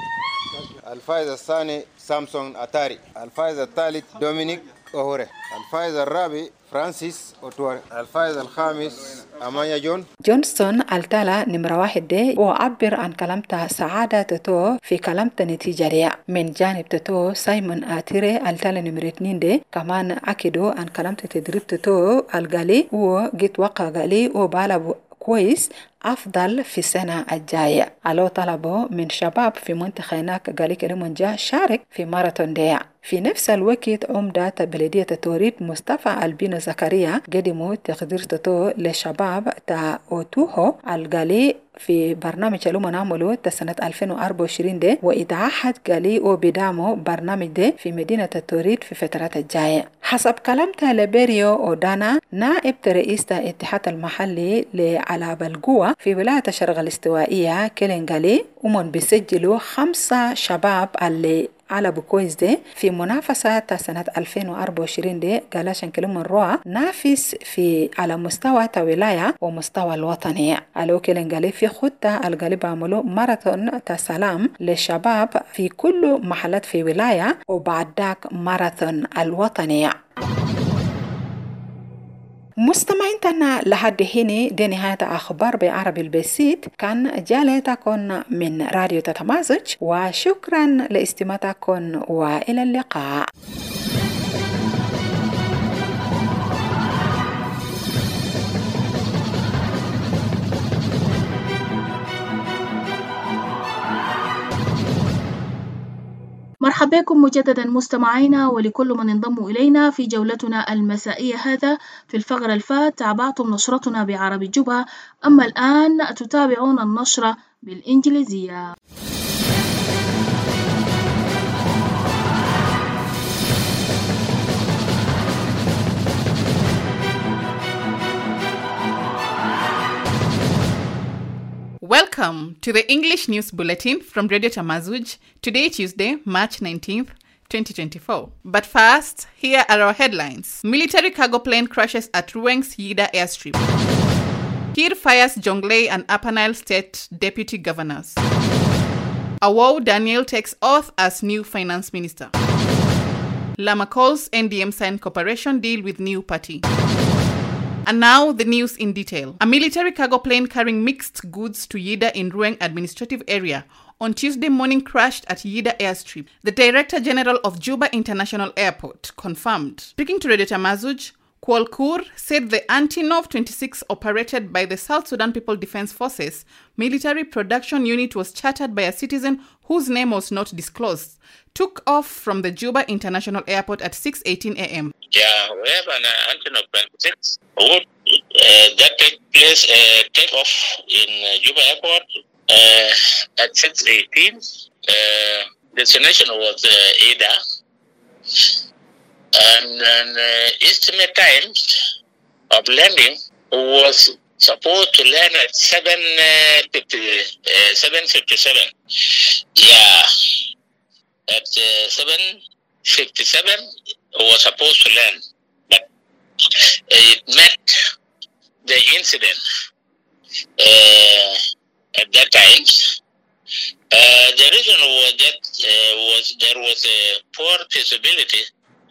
الفائز الثاني سامسونج أتاري، الفائز الثالث دومينيك أوهوري، الفائز الرابع فرانسيس أوتواري، الفائز الخامس أمانيا جونسون التالي نمرة 1 دي وعبر عن كلمة سعادة تتو في كلمة نتيجة ريا. من جانب تتو سايمون آتيري التالي نمرة 2 دي كمان أكدوا عن كلمة تدريب تتو الغالي وجيت وقع غالي وبالب كويس أفضل في السنة الجاية. على طلبه من شباب في منطقة هناك قالي كريمون جا شارك في ماراثون ديا. في نفس الوقت عمدة بلدية توريد مصطفى البين زكريا قدموا تقدير تتو لشباب تا أوتوهو القالي في برنامج اللي منعملوا سنة 2024 دي وإدعاحت قالي وبدعموا برنامج دي في مدينة توريد في فترات الجاية. حسب كلامته لبيريو أودانا نائب رئيس الاتحاد المحلي لألعاب القوة في ولاية الشرق الاستوائية كيلينغالي ومن بيسجلوا 5 شباب اللي على بكويس دي في منافسة سنة 2024 دي قالاشن كلمة روا نافس في على مستوى ولاية ومستوى الوطني. على كيلينغالي في خطة الغالب عملوا ماراثون تسلام للشباب في كل محلات في ولاية وبعد ذاك ماراثون الوطني. مستمعين تنا لحد هنا دي نهاية أخبار بعربي البسيط. كان جالتكم من راديو تتمازج وشكرا لاستماعكم وإلى اللقاء. مرحبا بكم مجددا مستمعينا ولكل من انضموا إلينا في جولتنا المسائية. هذا في الفقرة الفات تابعتم نشرتنا بعربي جوبا، أما الآن تتابعون النشرة بالإنجليزية. Welcome to the English News Bulletin from Radio Tamazuj, today Tuesday, March 19th, 2024. But first, here are our headlines. Military cargo plane crashes at Rueng's Yida airstrip. Kir fires Jonglei and Upper Nile State deputy governors. Awow Daniel takes oath as new finance minister. Lama calls NDM sign cooperation deal with new party. And now the news in detail. A military cargo plane carrying mixed goods to Yida in Rueng administrative area on Tuesday morning crashed at Yida airstrip. The Director General of Juba International Airport confirmed. Speaking to Radio Tamazuj, Kual Kur said the Antinov 26 operated by the South Sudan People Defense Forces military production unit was chartered by a citizen whose name was not disclosed, took off from the Juba International Airport at 6:18 a.m. Yeah, we have an Antonov 26 that take off in Juba Airport at 6:18. Destination was Ada. And estimate times of landing was supposed to land at 7:57. Yeah, at 7:57 was supposed to land, but it met the incident at that time. The reason was that there was a poor visibility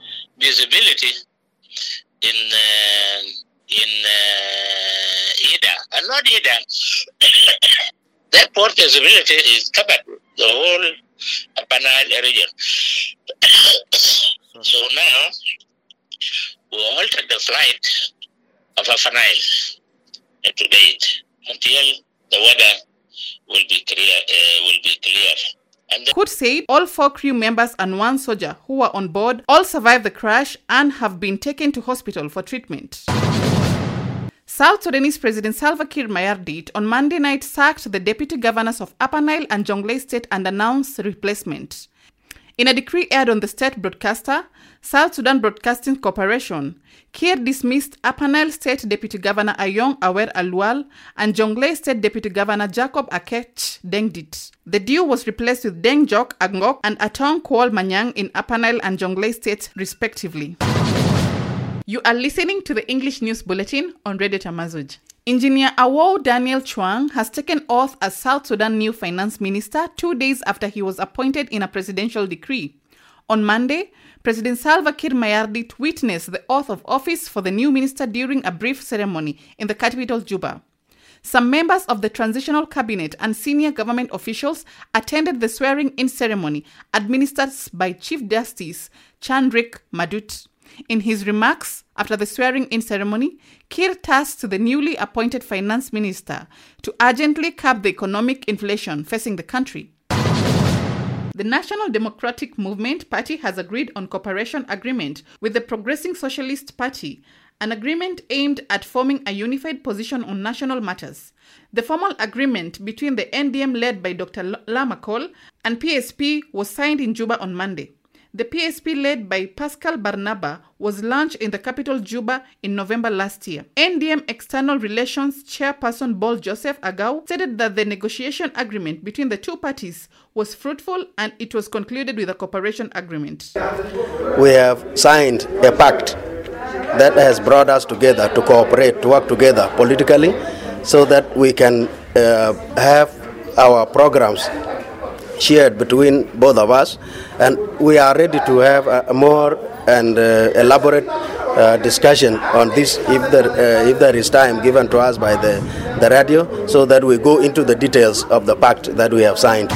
in Ida, and not Ida. That poor visibility is covered the whole Upper Nile region. So now we altered the flight of Upper Nile to date until the weather will be clear. And Hood said all 4 crew members and 1 soldier who were on board all survived the crash and have been taken to hospital for treatment. South Sudanese President Salva Kiir Mayardit on Monday night sacked the deputy governors of Upper Nile and Jonglei State and announced replacement. In a decree aired on the state broadcaster, South Sudan Broadcasting Corporation, Kiir dismissed Upper Nile State Deputy Governor Ayong Awer Alwal and Jonglei State Deputy Governor Jacob Akech Dengdit. The duo was replaced with Deng Jok Angok and Atong Kuol Manyang in Upper Nile and Jonglei State, respectively. You are listening to the English News Bulletin on Radio Tamazuj. Engineer Awo Daniel Chuang has taken oath as South Sudan new finance minister 2 days after he was appointed in a presidential decree. On Monday, President Salva Kiir Mayardit witnessed the oath of office for the new minister during a brief ceremony in the capital, Juba. Some members of the transitional cabinet and senior government officials attended the swearing-in ceremony administered by Chief Justice Chandrik Madut. In his remarks after the swearing-in ceremony, Kiir tasked the newly appointed finance minister to urgently curb the economic inflation facing the country. The National Democratic Movement Party has agreed on cooperation agreement with the Progressing Socialist Party, an agreement aimed at forming a unified position on national matters. The formal agreement between the NDM led by Dr. Lamakol and PSP was signed in Juba on Monday. The PSP led by Pascal Barnaba was launched in the capital Juba in November last year. NDM External Relations Chairperson Bol Joseph Agau stated that the negotiation agreement between the two parties was fruitful and it was concluded with a cooperation agreement. We have signed a pact that has brought us together to cooperate, to work together politically so that we can have our programs shared between both of us, and we are ready to have a more and elaborate discussion on this if there is time given to us by the radio, so that we go into the details of the pact that we have signed.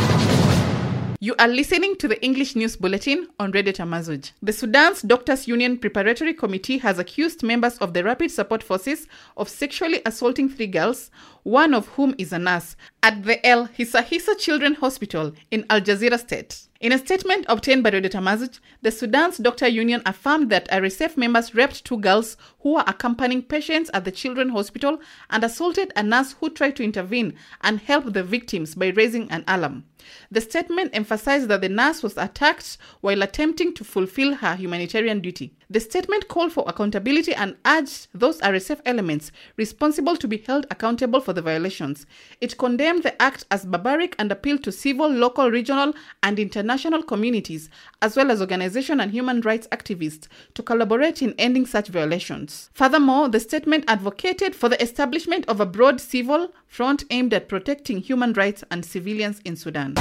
You are listening to the English News Bulletin on Radio Tamazuj. The Sudan's Doctors Union Preparatory Committee has accused members of the Rapid Support Forces of sexually assaulting 3 girls, one of whom is a nurse, at the El Hissa Children's Hospital in Al Jazeera State. In a statement obtained by Radio Tamazuj, the Sudan's Doctor Union affirmed that RSF members raped 2 girls who were accompanying patients at the children's hospital and assaulted a nurse who tried to intervene and help the victims by raising an alarm. The statement emphasized that the nurse was attacked while attempting to fulfill her humanitarian duty. The statement called for accountability and urged those RSF elements responsible to be held accountable for the violations. It condemned the act as barbaric and appealed to civil, local, regional, and international communities, as well as organization and human rights activists, to collaborate in ending such violations. Furthermore, the statement advocated for the establishment of a broad civil front aimed at protecting human rights and civilians in Sudan.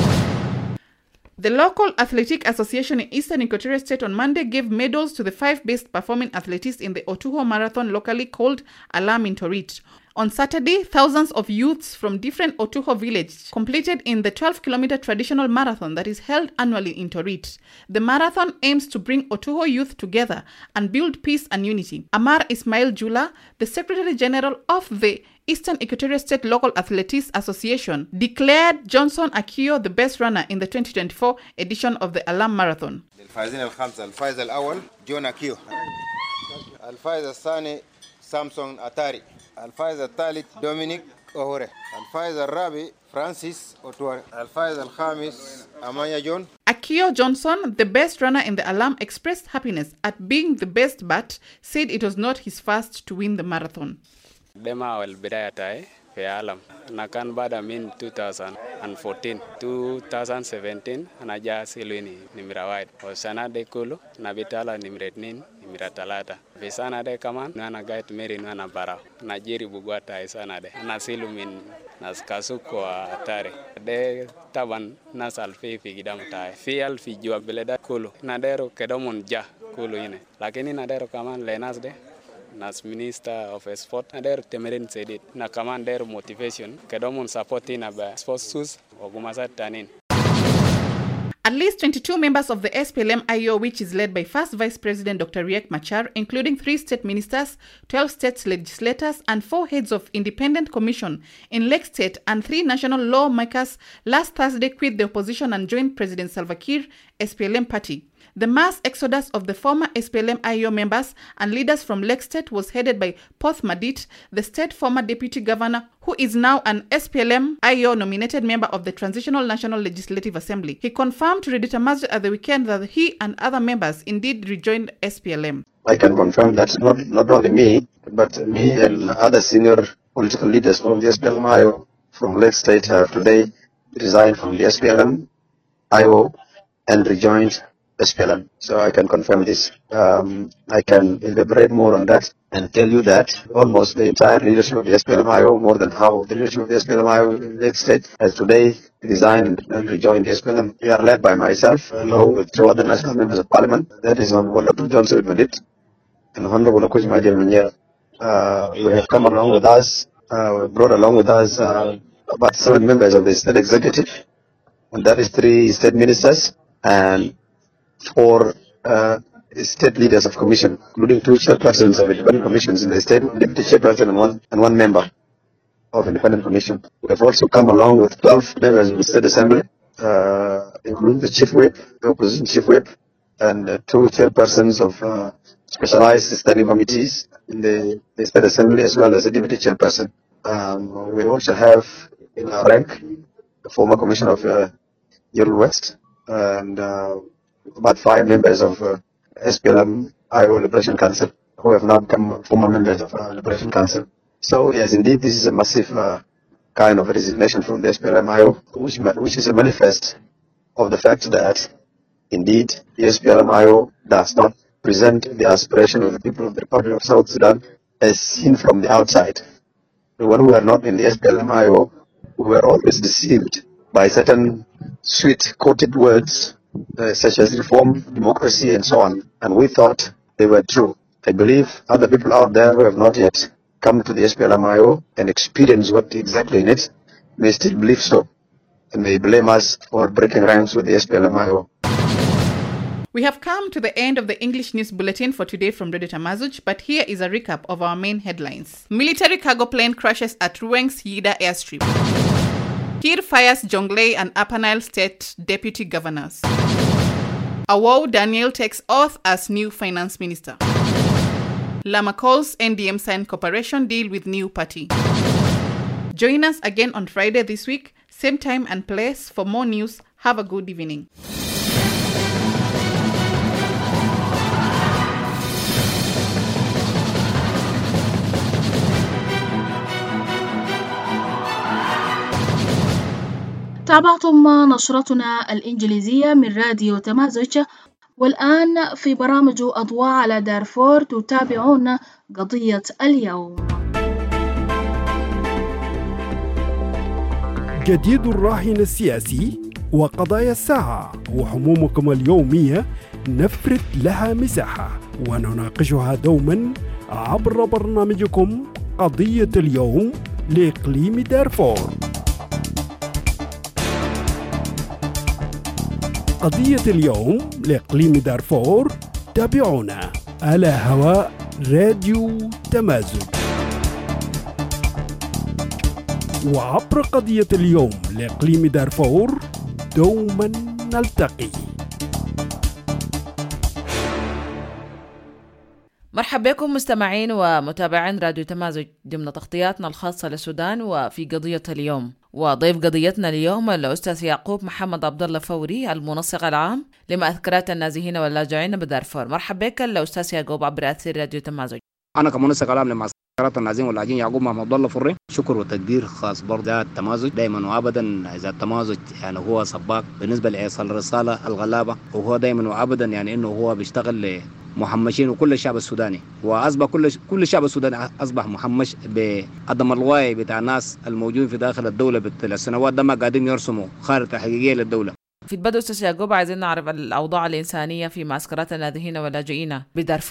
The local athletic association in Eastern Equatorial State on Monday gave medals to the 5 best performing athletes in the Otuho Marathon, locally called Alam in Torit. On Saturday, thousands of youths from different Otuho villages completed in the 12-kilometer traditional marathon that is held annually in Torit. The marathon aims to bring Otuho youth together and build peace and unity. Amar Ismail Jula, the Secretary General of the Eastern Equatorial State Local Athletics Association, declared Johnson Akio the best runner in the 2024 edition of the Alam Marathon. الفائزين الخمسة الفائز الأول جون أكيو الفائز الثاني سامسون أتاري الفائز الثالث دومينيك أوهوري الفائز الرابع فرانسيس أوتواري الفائز الخامس أمانيا جون. Akio Johnson, the best runner in the Alam, expressed happiness at being the best but said it was not his first to win the marathon. Dema والبداية تاعي في عالم أنا كان بعد من 2014 2017 أنا جا سيلويني نمرة واحد وسنة دي كله نبيتالا نمرة 2 نمرة 3 في سنة دي كمان أنا قاعد ميري أنا برا نجيري بقوة سنة دي أنا سيلو من ناس كاسوكو أتاري دي طبعا ناس ألفي في قدام تاعي في ألفي جوا بلدا كله نادرو كدومون جا كله هنا لكن نادرو كمان لناس دي Nas Minister of Sport, nader temerin sedit. Na commander motivation, kedomon supporting aba sports sus ogumasa tanin. At least 22 members of the SPLM-IO, which is led by first Vice President Dr. Riek Machar, including 3 state ministers, 12 state legislators, and 4 heads of independent commission in Lake State and 3 national lawmakers, last Thursday quit the opposition and joined President Salva Kiir SPLM party. The mass exodus of the former SPLM-IO members and leaders from Lake State was headed by Poth Madit, the state former deputy governor, who is now an SPLM-IO nominated member of the Transitional National Legislative Assembly. He confirmed to Radio Tamazuj at the weekend that he and other members indeed rejoined SPLM. I can confirm that not only me, but me and other senior political leaders from the SPLM-IO from Lake State have today resigned from the SPLM-IO and rejoined SPLM. So I can confirm this. I can elaborate more on that and tell you that almost the entire leadership of the SPLM-IO, more than half of the leadership of the SPLM-IO in Lake State, has today resigned and rejoined the SPLM. We are led by myself, along with 2 other national members of parliament. That is Honorable Dr. Johnson Madit and Honorable Okuzma Jeminyel. We have come along with us, brought along with us about 7 members of the state executive, and that is 3 state ministers and 4 state leaders of commission, including 2 chairpersons of independent commissions in the state, deputy chairperson and one member of independent commission. We have also come along with 12 members of the state assembly, including the chief whip, the opposition chief whip, and 2 chairpersons of specialized standing committees in the state assembly, as well as a deputy chairperson. We also have in our rank the former commissioner of Yoruba West and about 5 members of SPLM-IO Liberation Council, who have now become former members of Liberation Council. So yes, indeed, this is a massive kind of resignation from the SPLM-IO, which is a manifest of the fact that indeed the SPLM-IO does not present the aspiration of the people of the Republic of South Sudan as seen from the outside. When we were not in the SPLM-IO, we were always deceived by certain sweet-coated words such as reform, democracy, and so on, and we thought they were true. I believe other people out there who have not yet come to the SPLM-IO and experience what exactly in it may still believe so, and may blame us for breaking ranks with the SPLM-IO. We have come to the end of the English News Bulletin for today from Radio Tamazuj, but here is a recap of our main headlines. Military cargo plane crashes at Ruweng's Yida airstrip. Kiir fires Jonglei and Upper Nile State deputy governors. Awou Daniel takes oath as new finance minister. Lama calls NDM sign cooperation deal with new party. Join us again on Friday this week, same time and place for more news. Have a good evening. تابعتم نشرتنا الإنجليزية من راديو تمازج، والآن في برامج أضواء على دارفور تتابعون قضية اليوم. جديد الراهن السياسي وقضايا الساعة وحمومكم اليومية نفرد لها مساحة ونناقشها دوما عبر برنامجكم قضية اليوم لإقليم دارفور. قضية اليوم لإقليم دارفور تابعونا على هواء راديو تمازج، وعبر قضية اليوم لإقليم دارفور دوما نلتقي. مرحبا بكم مستمعين ومتابعين راديو تمازج ضمن تغطياتنا الخاصة للسودان وفي قضية اليوم. وضيف قضيتنا اليوم الأستاذ يعقوب محمد عبد الله فوري، المنسق العام لمؤسسات النازحين واللاجئين بدارفور. مرحبا بك الأستاذ يعقوب عبر أثير راديو تمازج. أنا كمنسق العام لمؤسسات النازحين واللاجئين يعقوب محمد عبد الله فوري. شكر وتقدير خاص برضه التمازج دائما وابدا. اذا التمازج يعني هو سباق بالنسبه لايصال الرساله الغلابه، وهو دائما وابدا يعني انه هو بيشتغل محمشين وكل الشعب السوداني، واصبح كل الشعب السوداني اصبح محمش بعدم الوعي بتاع الناس الموجودين في داخل الدوله بالسنوات ده ما قاعدين يرسموا خارطه حقيقيه للدوله. في البدء استاذ يعقوب عايزين نعرف الاوضاع الانسانيه في معسكرات النازحين واللاجئين بدارفور.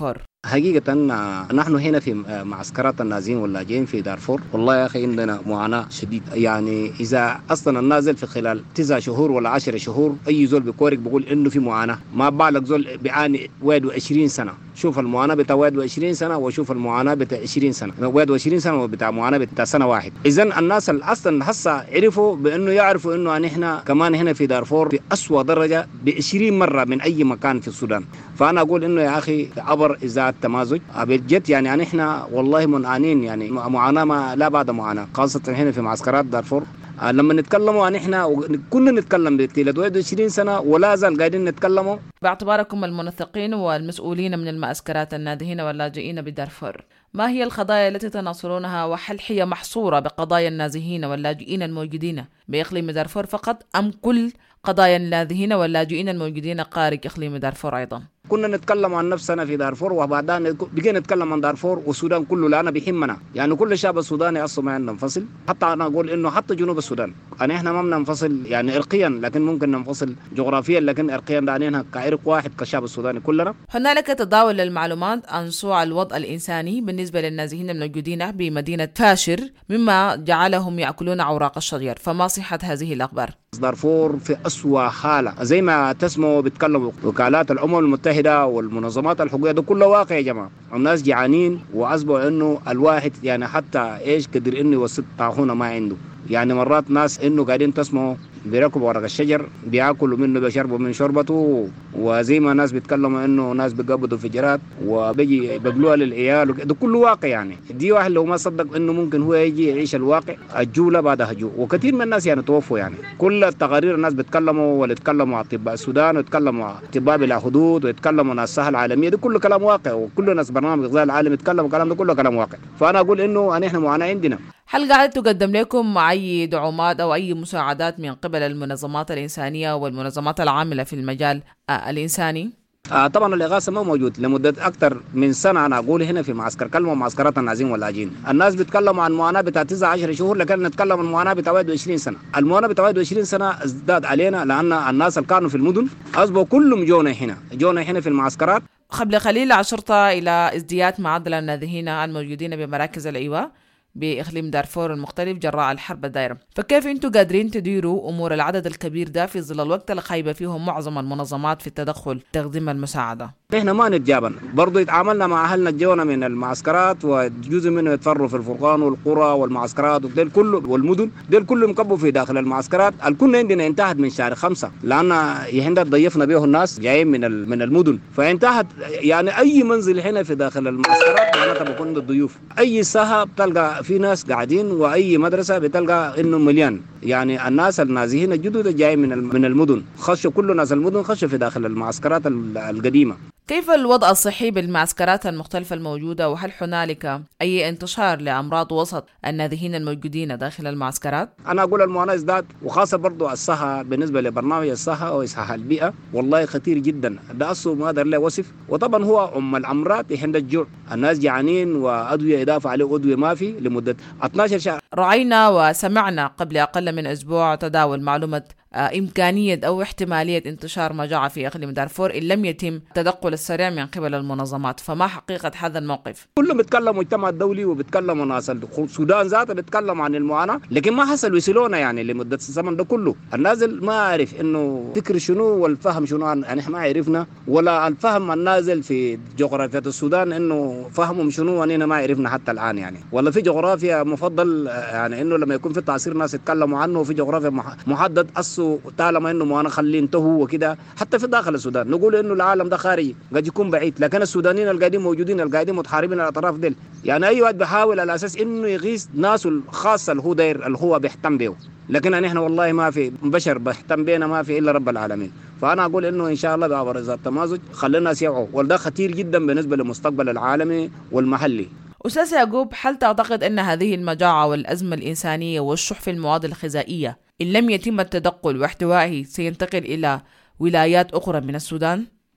حقيقة نحن هنا في معسكرات النازين واللاجئين في دارفور والله يا أخي عندنا معاناة شديدة. يعني إذا أصلا النازل في خلال 9 شهور ولا 10 شهور أي زول بكورك بقول إنه في معاناة، ما بالك زول بيعاني 21 سنة. شوف المعاناة بتاع 21 سنة وشوف المعاناة بتاع 20 سنة. 21 سنة وبتاع معاناة بتاع سنة واحد. إذن الناس أصلا هسه عرفوا بأنه يعرفوا إنه نحن كمان هنا في دارفور في أسوأ درجة ب20 مرة من أي مكان في السودان. فأنا أقول إنه يا أخي عبر إذاعة التمازج بجد يعني نحن والله منعانين، يعني معاناة ما لا بعد معاناة، خاصة هنا في معسكرات دارفور. لما نتكلموا عن احنا كنا نتكلم بطيلة 21 سنة ولا زال قاعدين نتكلموا. باعتباركم المنسقين والمسؤولين من المعسكرات النازحين واللاجئين بدارفور، ما هي القضايا التي تناصرونها وهل هي محصورة بقضايا النازحين واللاجئين الموجودين بإقليم دارفور فقط أم كل قضايا النازحين واللاجئين الموجودين خارج إقليم دارفور أيضا؟ كنا نتكلم عن نفسنا في دارفور وبعدين بقينا نتكلم عن دارفور والسودان كله لأنه بيهمنا. يعني كل الشعب السوداني أصلا ما عندنا منفصل، حتى أنا أقول إنه حتى جنوب السودان إحنا ما بننفصل يعني إرقيا، لكن ممكن ننفصل جغرافيا، لكن إرقيا دعنينا كعرق واحد كشعب السوداني كلنا. هنالك تداول للمعلومات عن سوء الوضع الإنساني بالنسبة للنازحين الموجودين بمدينة فاشر مما جعلهم يأكلون أوراق الشجر، فما صحة هذه الأخبار؟ دارفور في أسوأ حالة زي ما تسمعوا بيتكلموا وكالات الأمم المتحدة والمنظمات الحقوقية، ده كله واقع يا جماعة. الناس جعانين وأصبحوا إنه الواحد يعني حتى إيش قدر إنه يوصل طاحونة ما عنده. يعني مرات ناس إنه قاعدين تسمعوا بيركبوا ورق الشجر بياكلوا منه بيشربوا من شربته، وزي ما ناس بيتكلموا انه ناس بيقبضوا فجرات وبيجي يبقلوها للعيال، ده كله واقع. يعني دي واحد لو ما صدق انه ممكن هو يجي يعيش الواقع الجولة بعد هجو، وكثير من الناس يعني توفوا. يعني كل التقارير الناس بيتكلموا ولا يتكلموا عن اطباء السودان ويتكلموا عن اطباء بلا حدود ويتكلموا عن الصحة العالمية، ده كله كلام واقع، وكل ناس برنامج الغذاء العالمي يتكلموا الكلام ده كله كلام واقع. فانا اقول انه نحن معاناة عندنا. هل قاعد تقدم لكم أي دعومات أو أي مساعدات من قبل المنظمات الإنسانية والمنظمات العاملة في المجال الإنساني؟ طبعا الإغاثة ما موجود لمدة أكثر من سنة. أنا أقول هنا في معسكر كلمة معسكرات النازحين واللاجئين، الناس بيتكلموا عن معاناة بتاع 19 شهور، لكن نتكلم عن معاناة بتاع 21 سنة. المعاناة بتاع 21 سنة ازداد علينا لأن الناس اللي كانوا في المدن أصبحوا كلهم جونا هنا في المعسكرات. قبل قليل عشرت إلى ازدياد معدل النازحين الموجودين بمراكز الإيواء بإقليم دارفور المختلف جراء الحرب الدائرة، فكيف أنتم قادرين تديروا أمور العدد الكبير ده في ظل الوقت اللي خايبة فيهم معظم المنظمات في التدخل تقديم المساعدة؟ احنا ما نتجابن، برضو يتعاملنا مع أهلنا الجونة من المعسكرات، وجزء منه يتفروا في الفرقان والقرى والمعسكرات وديل كله والمدن، ديل كله مكبوا في داخل المعسكرات. الكل عندنا انتهت من شهر 5 لأن يهندت ضيفنا به الناس جايين من المدن، فانتهت. يعني أي منزل هنا في داخل المعسكرات معناتها بكون الضيوف. أي ساحة بتلقى في ناس قاعدين، وأي مدرسة بتلقى إنه مليان. يعني الناس النازحين الجدد جايين من المدن، خشوا كل ناس المدن خشوا في داخل المعسكرات القديمة. كيف الوضع الصحي بالمعسكرات المختلفة الموجودة، وهل هنالك أي انتشار لأمراض وسط النازحين الموجودين داخل المعسكرات؟ أنا أقول المعاناة ازداد، وخاصة برضو الصحة. بالنسبة لبرنامج الصحة أو إصحاح البيئة والله خطير جدا، ده أصله ما أقدر له وصف. وطبعا هو الأمراض عند الجوع، الناس جعانين وأدوية إضافة عليه أدوية ما في لمدة 12 شهر. رأينا وسمعنا قبل أقل من أسبوع تداول معلومة إمكانية أو احتمالية انتشار مجاعة في إقليم دارفور إن لم يتم التدخل السريع من قبل المنظمات، فما حقيقة هذا الموقف؟ كلهم بيتكلموا المجتمع الدولي وبيتكلموا ناس السودان ذاته بيتكلموا عن المعاناة، لكن ما حصل وصلونا يعني لمدة الزمن ده كله. النازل ما عارف إنه فكر شنو والفهم شنو، يعني ما عرفنا، ولا الفهم النازل في جغرافيا السودان إنه فهمهم شنو وأننا ما عرفنا حتى الآن. يعني ولا في جغرافيا مفضل يعني إنه لما يكون في تعصير ناس يتكلموا عنه، وفي جغرافيا محدد طالما انه ما خلين انتهوا وكده. حتى في داخل السودان نقول انه العالم ده خارجي قد يكون بعيد، لكن السودانيين القاعدين موجودين القاعدين متحاربين الاطراف ديل، يعني اي واحد بيحاول على اساس انه يغيث ناس الخاصه اللي هو داير اللي هو بيهتم به، لكن نحن والله ما في بشر بيهتم بينا، ما في الا رب العالمين. فانا اقول انه ان شاء الله بعبر اذا التمازج خلينا الناس يوعوا، وده خطير جدا بالنسبه للمستقبل العالمي والمحلي. أستاذ يعقوب، هل تعتقد أن هذه المجاعة والأزمة الإنسانية والشح في المواد الغذائية إن لم يتم التدخل واحتوائه سينتقل إلى ولايات أخرى من السودان؟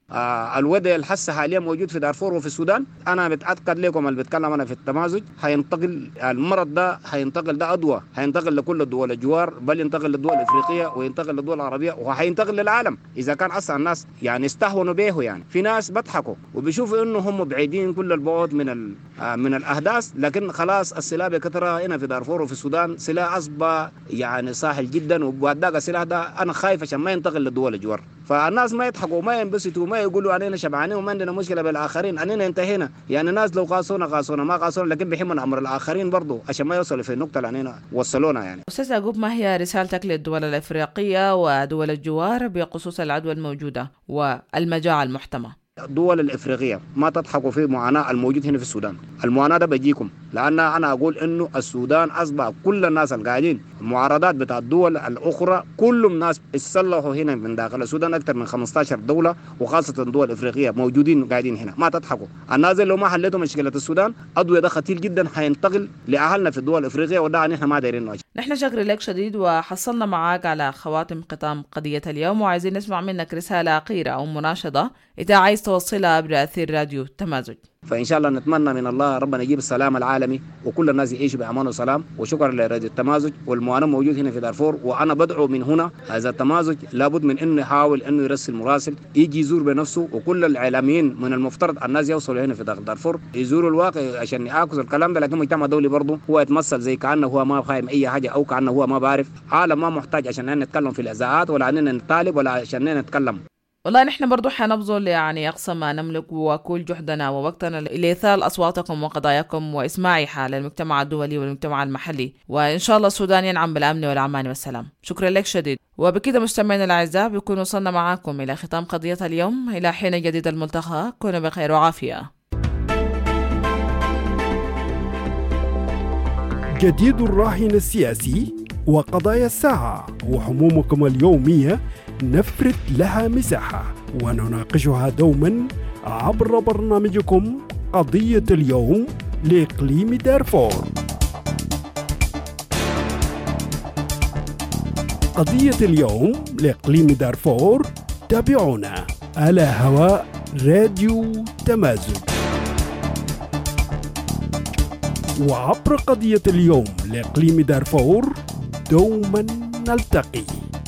الوضع الحس حاليا موجود في دارفور وفي السودان، أنا بتأكد لكم اللي بتكلم أنا في التمازج هينتقل المرض ده، هينتقل ده عدوى، هينتقل لكل الدول الجوار، بل ينتقل للدول الإفريقية وينتقل للدول العربية وهينتقل للعالم. إذا كان أصلا الناس يعني استهونوا به، يعني في ناس بضحكوا وبيشوفوا إنه هم بعيدين كل البعد من الأحداث، لكن خلاص السلاح بكثرة هنا في دارفور وفي السودان، سلاح أصبح يعني ساحل جدا، وبعد ذاك السلاح ده أنا خايف عشان ما ينتقل للدول الجوار. فالناس ما يضحكوا وما ينبسطوا وما يقولوا علينا شبعانين وما عندنا مشكلة بالآخرين، أننا انتهينا. يعني الناس لو قاسونا ما قاسونا، لكن بيهمنا أمر الآخرين برضو عشان ما يوصلوا في النقطة اللي أننا وصلونا. يعني أستاذ يعقوب، ما هي رسالتك للدول الإفريقية ودول الجوار بخصوص العدوى الموجودة والمجاعة المحتمة؟ الدول الإفريقية ما تضحكوا في معاناة الموجود هنا في السودان، المعاناة ده بيجيكم، لأن أنا أقول إنه السودان أصبح كل الناس القاعدين المعارضات بتاع الدول الأخرى كلهم ناس اتسلحوا هنا من داخل السودان. أكثر من 15 دولة وخاصة الدول الإفريقية موجودين قاعدين هنا، ما تضحكوا. الناس لو ما حلتوا مشكلة السودان أدوية ده خطير جدا حينتقل لأهلنا في الدول الإفريقية، وده نحن ما دايرين نواجه. نحن شكر لك شديد، وحصلنا معاك على خواتم ختام قضية اليوم، وعايزين نسمع منك رسالة أخيرة أو مناشدة إذا عايز توصلها عبر أثير راديو تمازج. فإن شاء الله نتمنى من الله ربنا يجيب السلام العالمي وكل الناس يعيشوا بأمان وسلام. وشكرا لراديو التمازج والمعاونة موجود هنا في دارفور، وأنا بدعو من هنا هذا التمازج لابد من إنه يحاول إنه يرسل مراسل يجي يزور بنفسه، وكل الإعلاميين من المفترض الناس يوصلوا هنا في دارفور يزوروا الواقع عشان يعاكسوا الكلام ده. لكن مجتمع دولي برضه هو يتمثل زي كأنه هو ما فاهم أي حاجة أو كأنه هو ما بعرف. عالم ما محتاج عشان نتكلم في الإذاعات ولا أننا نطالب ولا عشان نتكلم. والله نحن برضو حنبذل يعني أقصى ما نملك وكل جهدنا ووقتنا لإيثار أصواتكم وقضاياكم وإسماع حال المجتمع الدولي والمجتمع المحلي، وإن شاء الله السودان ينعم بالأمن والأمان والسلام. شكرا لك شديد. وبكده مستمعينا الأعزاء بيكون وصلنا معاكم إلى ختام قضية اليوم. إلى حين جديد الملتقى، كونوا بخير وعافية. جديد الراهن السياسي وقضايا الساعة وحمومكم اليومية نفرد لها مساحة ونناقشها دوما عبر برنامجكم قضية اليوم لإقليم دارفور. قضية اليوم لإقليم دارفور تابعونا على هواء راديو تمازج، وعبر قضية اليوم لإقليم دارفور دوما نلتقي.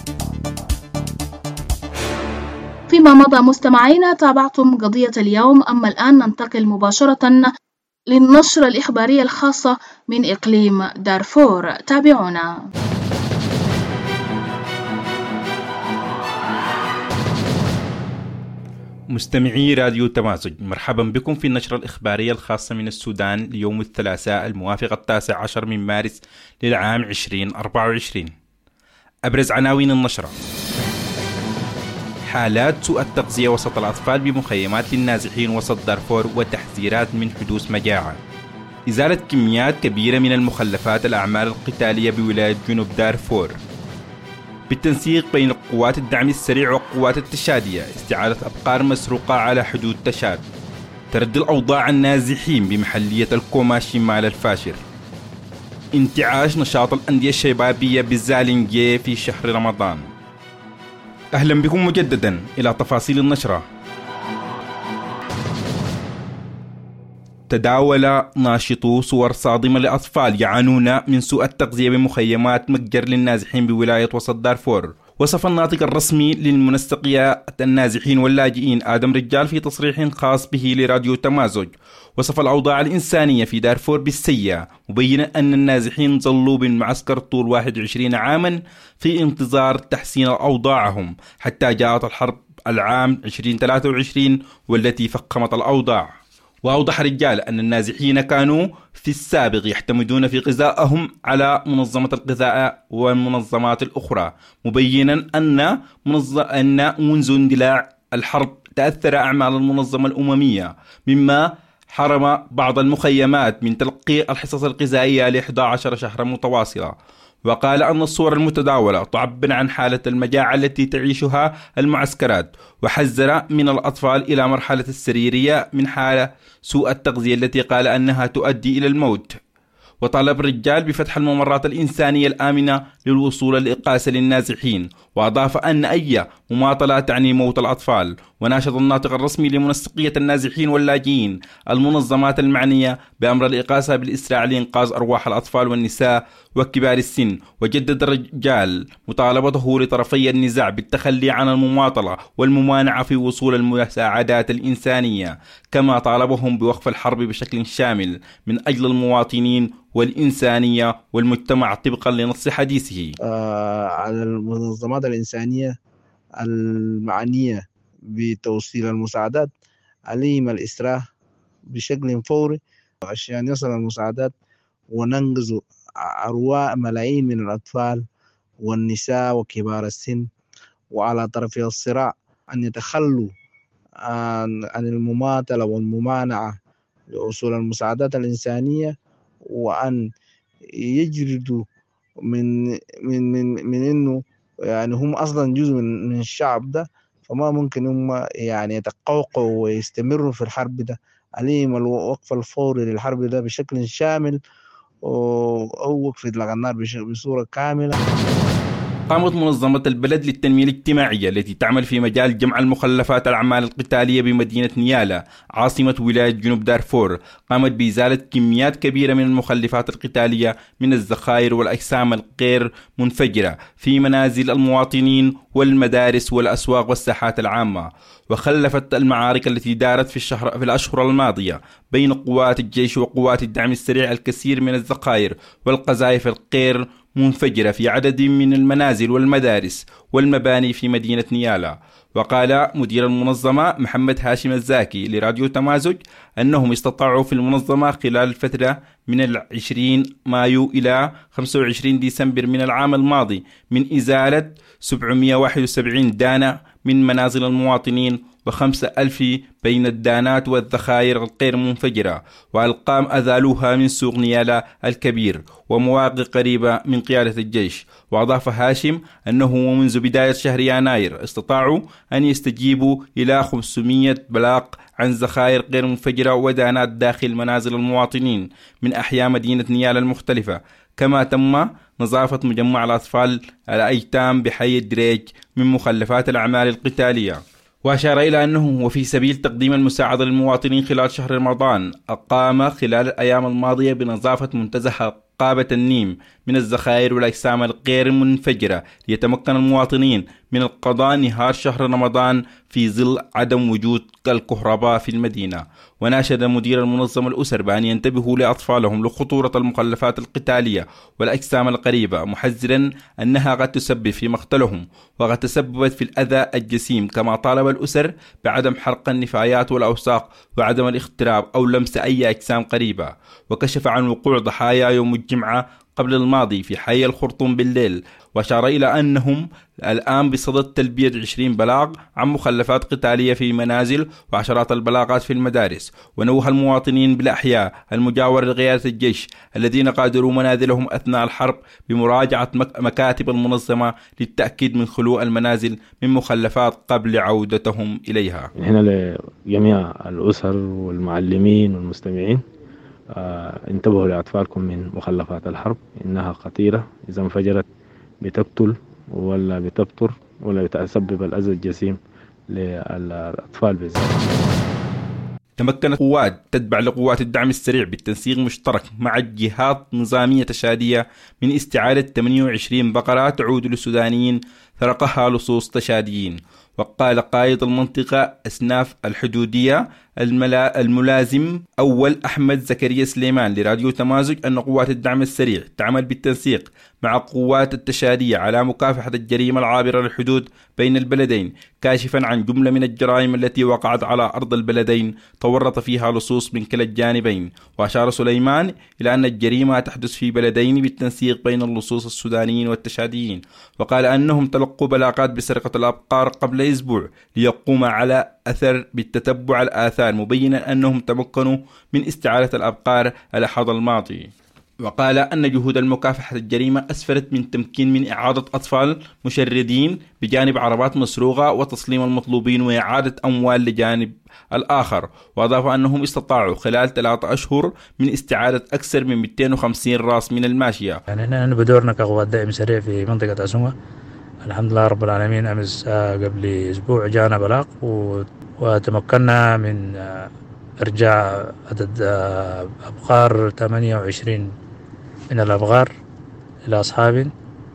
فيما مضى مستمعينا تابعتم قضية اليوم، أما الآن ننتقل مباشرة للنشرة الإخبارية الخاصة من إقليم دارفور. تابعونا. مستمعي راديو تمازج، مرحبا بكم في النشرة الإخبارية الخاصة من السودان ليوم الثلاثاء الموافق 19 من مارس للعام 2024. أبرز عناوين النشرة: حالات سوء التغذية وسط الأطفال بمخيمات للنازحين وسط دارفور وتحذيرات من حدوث مجاعة. إزالة كميات كبيرة من المخلفات الأعمال القتالية بولاية جنوب دارفور. بالتنسيق بين قوات الدعم السريع وقوات التشادية استعادة أبقار مسروقة على حدود تشاد. تردي الأوضاع النازحين بمحلية الكوما شمال الفاشر. انتعاش نشاط الأندية الشبابية بالزالنجي في شهر رمضان. أهلا بكم مجددا إلى تفاصيل النشرة. تداول ناشطو صور صادمة لأطفال يعانون من سوء التغذية بمخيمات متجر للنازحين بولاية وسط دارفور. وصف الناطق الرسمي للمنسقية النازحين واللاجئين آدم رجال في تصريح خاص به لراديو تمازج، وصف الأوضاع الإنسانية في دارفور بالسيئة، مبينا أن النازحين ظلوا بالمعسكر طول 21 عاما في انتظار تحسين أوضاعهم حتى جاءت الحرب العام 2023 والتي فقمت الأوضاع. وأوضح رجال أن النازحين كانوا في السابق يعتمدون في غذائهم على منظمة الغذاء والمنظمات الأخرى، مبينا أن منذ اندلاع الحرب تأثر أعمال المنظمة الأممية، مما حرم بعض المخيمات من تلقي الحصص الغذائية ل11 شهرا متواصلة. وقال أن الصور المتداولة تعبر عن حالة المجاعة التي تعيشها المعسكرات، وحذر من الأطفال إلى مرحلة السريرية من حالة سوء التغذية التي قال أنها تؤدي إلى الموت. وطالب الرجال بفتح الممرات الإنسانية الآمنة للوصول للإقاسة للنازحين، وأضاف أن أي مماطلة تعني موت الأطفال. وناشد الناطق الرسمي لمنسقية النازحين واللاجئين المنظمات المعنية بأمر الإقاسة بالإسراع لإنقاذ أرواح الأطفال والنساء وكبار السن، وجدد الرجال مطالبته لطرفي النزاع بالتخلي عن المماطلة والممانعة في وصول المساعدات الإنسانية، كما طالبهم بوقف الحرب بشكل شامل من أجل المواطنين والإنسانية والمجتمع طبقا لنص حديثه. على المنظمات الإنسانية المعنية بتوصيل المساعدات عليهم الإسراع بشكل فوري عشان يصل المساعدات وننقذ أرواح ملايين من الأطفال والنساء وكبار السن. وعلى طرف الصراع أن يتخلوا عن المماطلة والممانعة لوصول المساعدات الإنسانية، وأن يجردوا من إنه يعني هم أصلا جزء من الشعب ده، فما ممكن هم يعني يتقوقعوا ويستمروا في الحرب ده. عليهم الوقف الفوري للحرب ده بشكل شامل أو وقف إطلاق النار بصورة كاملة. قامت منظمة البلد للتنمية الاجتماعية التي تعمل في مجال جمع المخلفات الأعمال القتالية بمدينة نيالا عاصمة ولاية جنوب دارفور، قامت بإزالة كميات كبيرة من المخلفات القتالية من الذخائر والأجسام الغير منفجرة في منازل المواطنين والمدارس والأسواق والساحات العامة. وخلفت المعارك التي دارت في الأشهر الماضية بين قوات الجيش وقوات الدعم السريع الكثير من الذخائر والقذائف الغير منفجرة في عدد من المنازل والمدارس والمباني في مدينة نيالا. وقال مدير المنظمة محمد هاشم الزاكي لراديو تمازج أنهم استطاعوا في المنظمة خلال الفترة من 20 مايو إلى 25 ديسمبر من العام الماضي من إزالة 771 دانة من منازل المواطنين و5,000 بين الدانات والذخائر الغير منفجرة، والقام أزالوها من سوق نيالا الكبير ومواقع قريبة من قيادة الجيش. وأضاف هاشم أنه منذ بداية شهر يناير استطاعوا أن يستجيبوا إلى 500 بلاغ عن ذخائر غير منفجرة ودانات داخل منازل المواطنين من أحياء مدينة نيالا المختلفة، كما تم نظافة مجمع الأطفال الأيتام بحي الدريج من مخلفات الأعمال القتالية. وأشار إلى أنه وفي سبيل تقديم المساعدة للمواطنين خلال شهر رمضان أقام خلال الأيام الماضية بنظافة منتزه قابة النيم من الذخائر والأجسام الغير منفجرة ليتمكن المواطنين من القضاء نهار شهر رمضان في ظل عدم وجود الكهرباء في المدينة. وناشد مدير المنظمة الأسر بأن ينتبهوا لأطفالهم لخطورة المخلفات القتالية والأجسام القريبة، محذرا أنها قد تسبب في مقتلهم وقد تسببت في الأذى الجسيم. كما طالب الأسر بعدم حرق النفايات والأوساخ وعدم الاقتراب أو لمس أي أجسام قريبة. وكشف عن وقوع ضحايا يوم الجمعة قبل الماضي في حي الخرطوم بالليل، وأشار إلى أنهم الآن بصدد تلبية 20 بلاغ عن مخلفات قتالية في منازل وعشرات البلاغات في المدارس. ونوه المواطنين بالأحياء المجاورة لقيادة الجيش الذين قادروا منازلهم أثناء الحرب بمراجعة مكاتب المنظمة للتأكيد من خلو المنازل من مخلفات قبل عودتهم إليها. هنا لجميع الأسر والمعلمين والمستمعين، انتبهوا لأطفالكم من مخلفات الحرب، إنها خطيرة، إذا انفجرت بتقتل ولا بتبتر ولا بتسبب الأذى الجسيم للأطفال بالذات. تمكنت قوات تتبع لقوات الدعم السريع بالتنسيق مشترك مع الجهات نظامية تشادية من استعادة 28 بقرة تعود للسودانيين سرقها لصوص تشاديين. وقال قائد المنطقة أسناف الحدودية الملازم أول أحمد زكريا سليمان لراديو تمازج أن قوات الدعم السريع تعمل بالتنسيق مع قوات التشادية على مكافحة الجريمة العابرة للحدود بين البلدين، كاشفا عن جملة من الجرائم التي وقعت على أرض البلدين تورط فيها لصوص من كلا الجانبين. وأشار سليمان إلى أن الجريمة تحدث في بلدين بالتنسيق بين اللصوص السودانيين والتشاديين. وقال أنهم تلقوا بلاغات بسرقة الأبقار قبل أسبوع ليقوم على أثر بالتتبع الآثار، مبينا أنهم تمكنوا من استعادة الأبقار الأحد الماضي. وقال أن جهود المكافحة الجريمة أسفرت من تمكين من إعادة أطفال مشردين بجانب عربات مسروقة وتسليم المطلوبين وإعادة أموال لجانب الآخر. وأضاف أنهم استطاعوا خلال 3 أشهر من استعادة أكثر من 250 راس من الماشية. يعني نحن بدورنا كقوات دائم سريع في منطقة أسونغا، الحمد لله رب العالمين. أمس قبل أسبوع جاءنا بلاغ وتمكنا من إرجاع عدد أبقار 28 من الأبغار إلى أصحاب،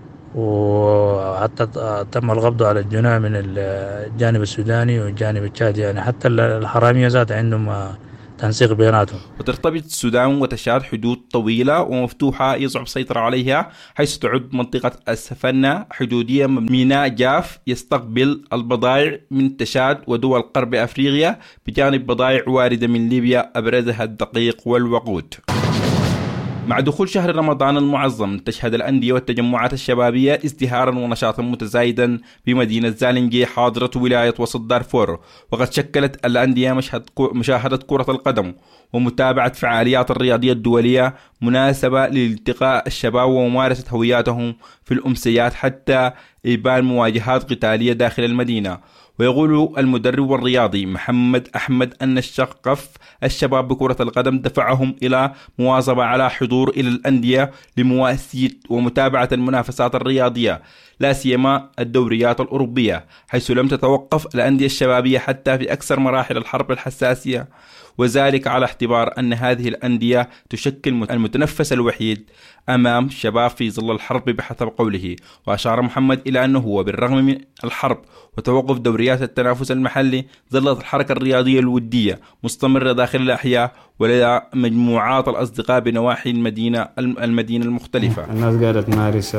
وحتى تم القبض على الجناه من الجانب السوداني والجانب التشادي، يعني حتى الحرامية ذات عندهم تنسيق بيناتهم. وترتبط السودان وتشاد حدود طويلة ومفتوحة يصعب السيطرة عليها، حيث تعد منطقة السفنة حدودية ميناء جاف يستقبل البضائع من تشاد ودول غرب أفريقيا بجانب بضائع واردة من ليبيا أبرزها الدقيق والوقود. مع دخول شهر رمضان المعظم تشهد الأندية والتجمعات الشبابية ازدهارا ونشاطا متزايدا بمدينة زالنجي حاضرة ولاية وسط دارفور. وقد شكلت الأندية مشاهدة كرة القدم ومتابعة فعاليات الرياضية الدولية مناسبة لالتقاء الشباب وممارسة هوياتهم في الأمسيات حتى إبان مواجهات قتالية داخل المدينة. ويقول المدرب والرياضي محمد أحمد أن الشغف الشباب بكرة القدم دفعهم إلى مواظبة على حضور إلى الأندية لمواساة ومتابعة المنافسات الرياضية، لا سيما الدوريات الأوروبية، حيث لم تتوقف الأندية الشبابية حتى في أكثر مراحل الحرب الحساسية، وذلك على اعتبار أن هذه الأندية تشكل المتنفس الوحيد أمام الشباب في ظل الحرب بحسب قوله. وأشار محمد إلى أنه هو بالرغم من الحرب وتوقف دوريات التنافس المحلي ظلت الحركة الرياضية الودية مستمرة داخل الأحياء ولدى مجموعات الأصدقاء بنواحي المدينة المختلفة. الناس قاعدة تمارس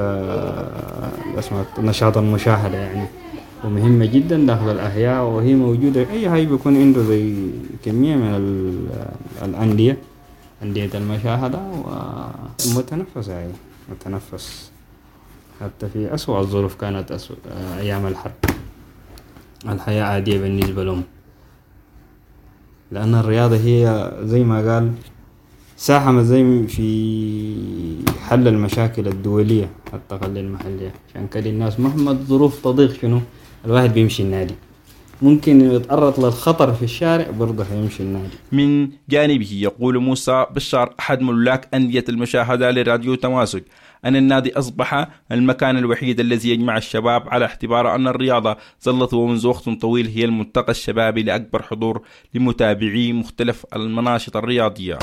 نشاط المشاهدة يعني، ومهمة جدا داخل الأحياء، وهي موجودة أي حي بيكون عنده زي كمية من الأندية، أندية المشاهدة ومتنفسة يعني متنفس حتى في أسوأ الظروف كانت أيام الحرب الحياة عادية بالنسبة لهم، لأن الرياضة هي زي ما قال ساهمت زي في حل المشاكل الدولية حتى قبل المحلية. عشان كده الناس مهما الظروف تضيق شنو الواحد بيمشي النادي، ممكن يتعرض للخطر في الشارع برضه هيمشي النادي. من جانبه يقول موسى بشار أحد ملاك أندية المشاهدة لراديو تماسك أن النادي أصبح المكان الوحيد الذي يجمع الشباب، على اعتبار أن الرياضة ظلت ومنذ وقت طويل هي الملتقى الشبابي لأكبر حضور لمتابعي مختلف المناشط الرياضية.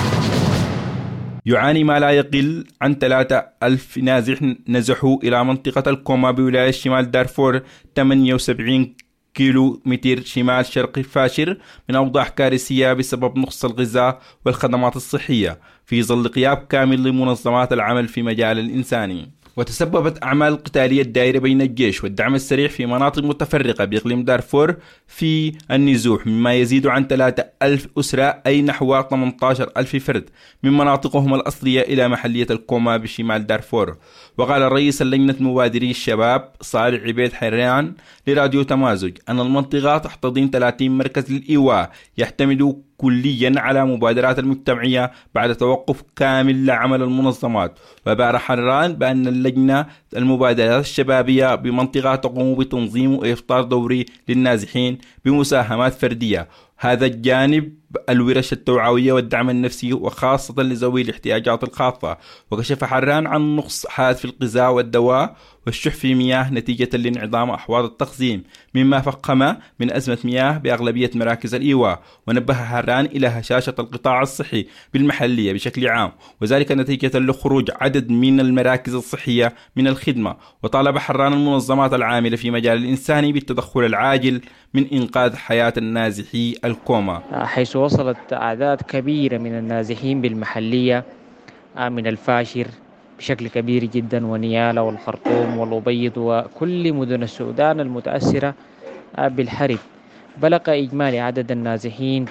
يعاني ما لا يقل عن 3000 نازح نزحوا إلى منطقة الكوما بولاية شمال دارفور 78 كيلو متر شمال شرق فاشر من أوضاع كارثية بسبب نقص الغذاء والخدمات الصحية في ظل غياب كامل لمنظمات العمل في مجال الإنساني. وتسببت أعمال القتالية الدائرة بين الجيش والدعم السريع في مناطق متفرقة بإقليم دارفور في النزوح، مما يزيد عن 3000 أسرة أي نحو 18,000 فرد من مناطقهم الأصلية إلى محلية الكوما بشمال دارفور. وقال رئيس اللجنة مبادري الشباب صالح عبيد حيران لراديو تمازج أن المنطقة تحتضن 30 مركز للإيواء يعتمد كليا على مبادرات المجتمعية بعد توقف كامل لعمل المنظمات. وبار حران بأن اللجنة المبادرات الشبابية بمنطقة تقوم بتنظيم وإفطار دوري للنازحين بمساهمات فردية، هذا الجانب الورش التوعوية والدعم النفسي وخاصة لذوي الاحتياجات الخاصة. وكشف حران عن نقص حاد في الغذاء والدواء والشح في مياه نتيجة لانعدام أحواض التخزين، مما فقم من أزمة مياه بأغلبية مراكز الإيواء. ونبه حران إلى هشاشة القطاع الصحي بالمحلية بشكل عام، وذلك نتيجة لخروج عدد من المراكز الصحية من الخدمة. وطالب حران المنظمات العاملة في مجال الإنساني بالتدخل العاجل من إنقاذ حياة النازحي الكوما، حيث وصلت أعداد كبيرة من النازحين بالمحلية من الفاشر بشكل كبير جدا، ونيالا والخرطوم والأبيض وكل مدن السودان المتأثرة بالحرب. بلغ إجمالي عدد النازحين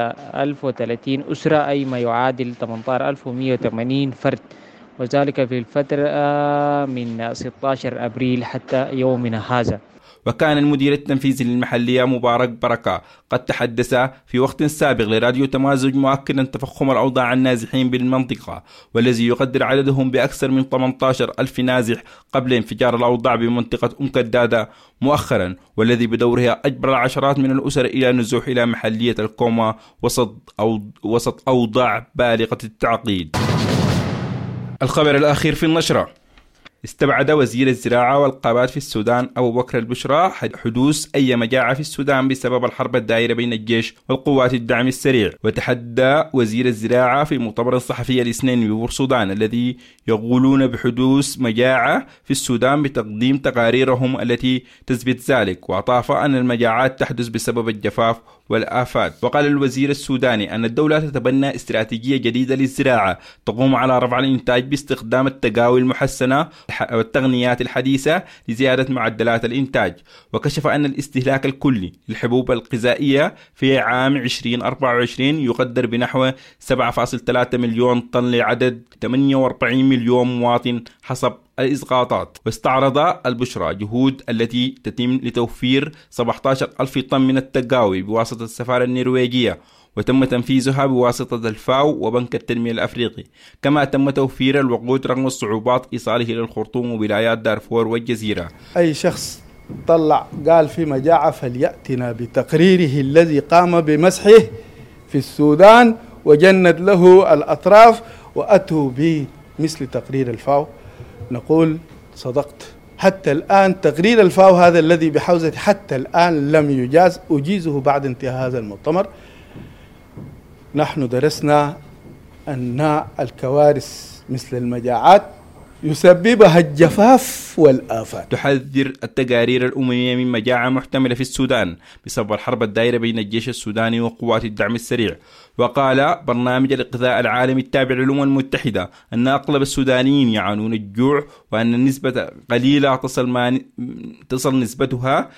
3030 أسرة أي ما يعادل 18180 فرد، وذلك في الفترة من 16 أبريل حتى يومنا هذا. وكان المدير التنفيذي للمحلية مبارك بركة قد تحدث في وقت سابق لراديو تمازج مؤكدا تفخم الأوضاع النازحين بالمنطقة، والذي يقدر عددهم بأكثر من 18,000 نازح قبل انفجار الأوضاع بمنطقة كدادة مؤخرا، والذي بدورها أجبر العشرات من الأسر إلى النزوح إلى محلية الكوما وسط أوضاع بالغة التعقيد. الخبر الأخير في النشرة: استبعد وزير الزراعة والقابات في السودان أبو بكر البشرى حدوث أي مجاعة في السودان بسبب الحرب الدائرة بين الجيش والقوات الدعم السريع. وتحدى وزير الزراعة في مؤتمر صحفي الاثنين ببورسودان الذي يقولون بحدوث مجاعة في السودان بتقديم تقاريرهم التي تثبت ذلك، وأضاف أن المجاعات تحدث بسبب الجفاف والآفات. وقال الوزير السوداني أن الدولة تتبنى استراتيجية جديدة للزراعة تقوم على رفع الإنتاج باستخدام التقاوي المحسنة والتقنيات الحديثة لزيادة معدلات الإنتاج. وكشف أن الاستهلاك الكلي للحبوب الغذائية في عام 2024 يقدر بنحو 7.3 مليون طن لعدد 48 مليون مواطن حسب الإسقاطات. واستعرض البشرى جهود التي تتم لتوفير 17,000 طن من التقاوي بواسطة السفارة النرويجية، وتم تنفيذها بواسطة الفاو وبنك التنمية الأفريقي، كما تم توفير الوقود رغم الصعوبات إيصاله للخرطوم وولايات دارفور والجزيرة. أي شخص طلع قال في مجاعة فليأتنا بتقريره الذي قام بمسحه في السودان وجند له الأطراف وأتوا بمثل تقرير الفاو. نقول صدقت. حتى الآن تقرير الفاو هذا الذي بحوزة حتى الآن لم يجاز، أجيزه بعد انتهاء هذا المؤتمر. نحن درسنا أن الكوارث مثل المجاعات يسببها الجفاف والآفات. تحذر التقارير الأممية من مجاعة محتملة في السودان بسبب الحرب الدائرة بين الجيش السوداني وقوات الدعم السريع. وقال برنامج الغذاء العالمي التابع للأمم المتحدة أن أغلب السودانيين يعانون الجوع، وأن النسبة قليلة تصل نسبتها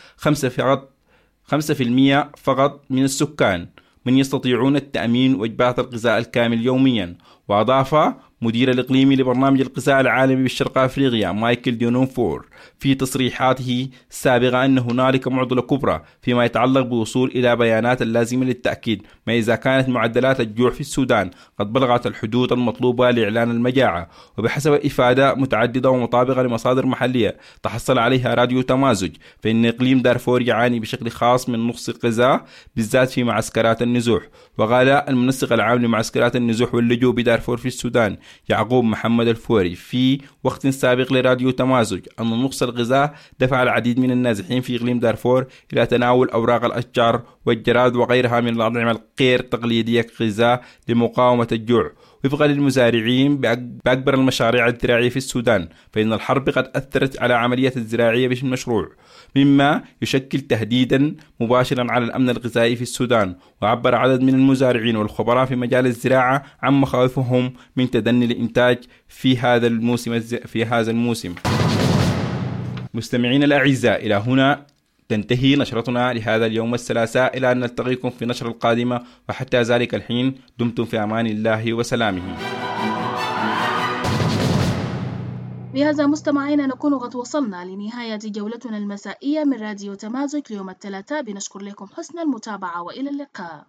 5% فقط من السكان من يستطيعون التأمين وجبات الغذاء الكامل يوميا. وأضاف مدير الإقليمي لبرنامج الغذاء العالمي بالشرق أفريقيا مايكل ديونونفور في تصريحاته السابقة أن هنالك معضلة كبرى فيما يتعلق بالوصول إلى بيانات اللازمة للتأكيد ما إذا كانت معدلات الجوع في السودان قد بلغت الحدود المطلوبة لإعلان المجاعة. وبحسب إفادة متعددة ومطابقة لمصادر محلية تحصل عليها راديو تمازج، فإن إقليم دارفور يعاني بشكل خاص من نقص غذاء بالذات في معسكرات النزوح. وقال المنسق العام لمعسكرات النزوح واللجوء بدارفور في السودان يعقوب محمد الفوري في وقت سابق لراديو تمازج أن نقص الغذاء دفع العديد من النازحين في إقليم دارفور إلى تناول أوراق الأشجار والجراد وغيرها من الأطعمة الغير تقليدية كغذاء لمقاومة الجوع. وفقا للمزارعين بأكبر المشاريع الزراعية في السودان، فإن الحرب قد أثرت على عملية الزراعية بالمشروع، مما يشكل تهديدا مباشرا على الأمن الغذائي في السودان. وعبر عدد من المزارعين والخبراء في مجال الزراعة عن مخاوفهم من تدني الإنتاج في هذا الموسم. مستمعين الأعزاء، إلى هنا تنتهي نشرتنا لهذا اليوم الثلاثاء، إلى أن نلتقيكم في نشرة القادمة، وحتى ذلك الحين دمتم في أمان الله وسلامه. بهذا مستمعينا نكون قد وصلنا لنهاية جولتنا المسائية من راديو تمازج ليوم الثلاثاء. بنشكر لكم حسن المتابعة وإلى اللقاء.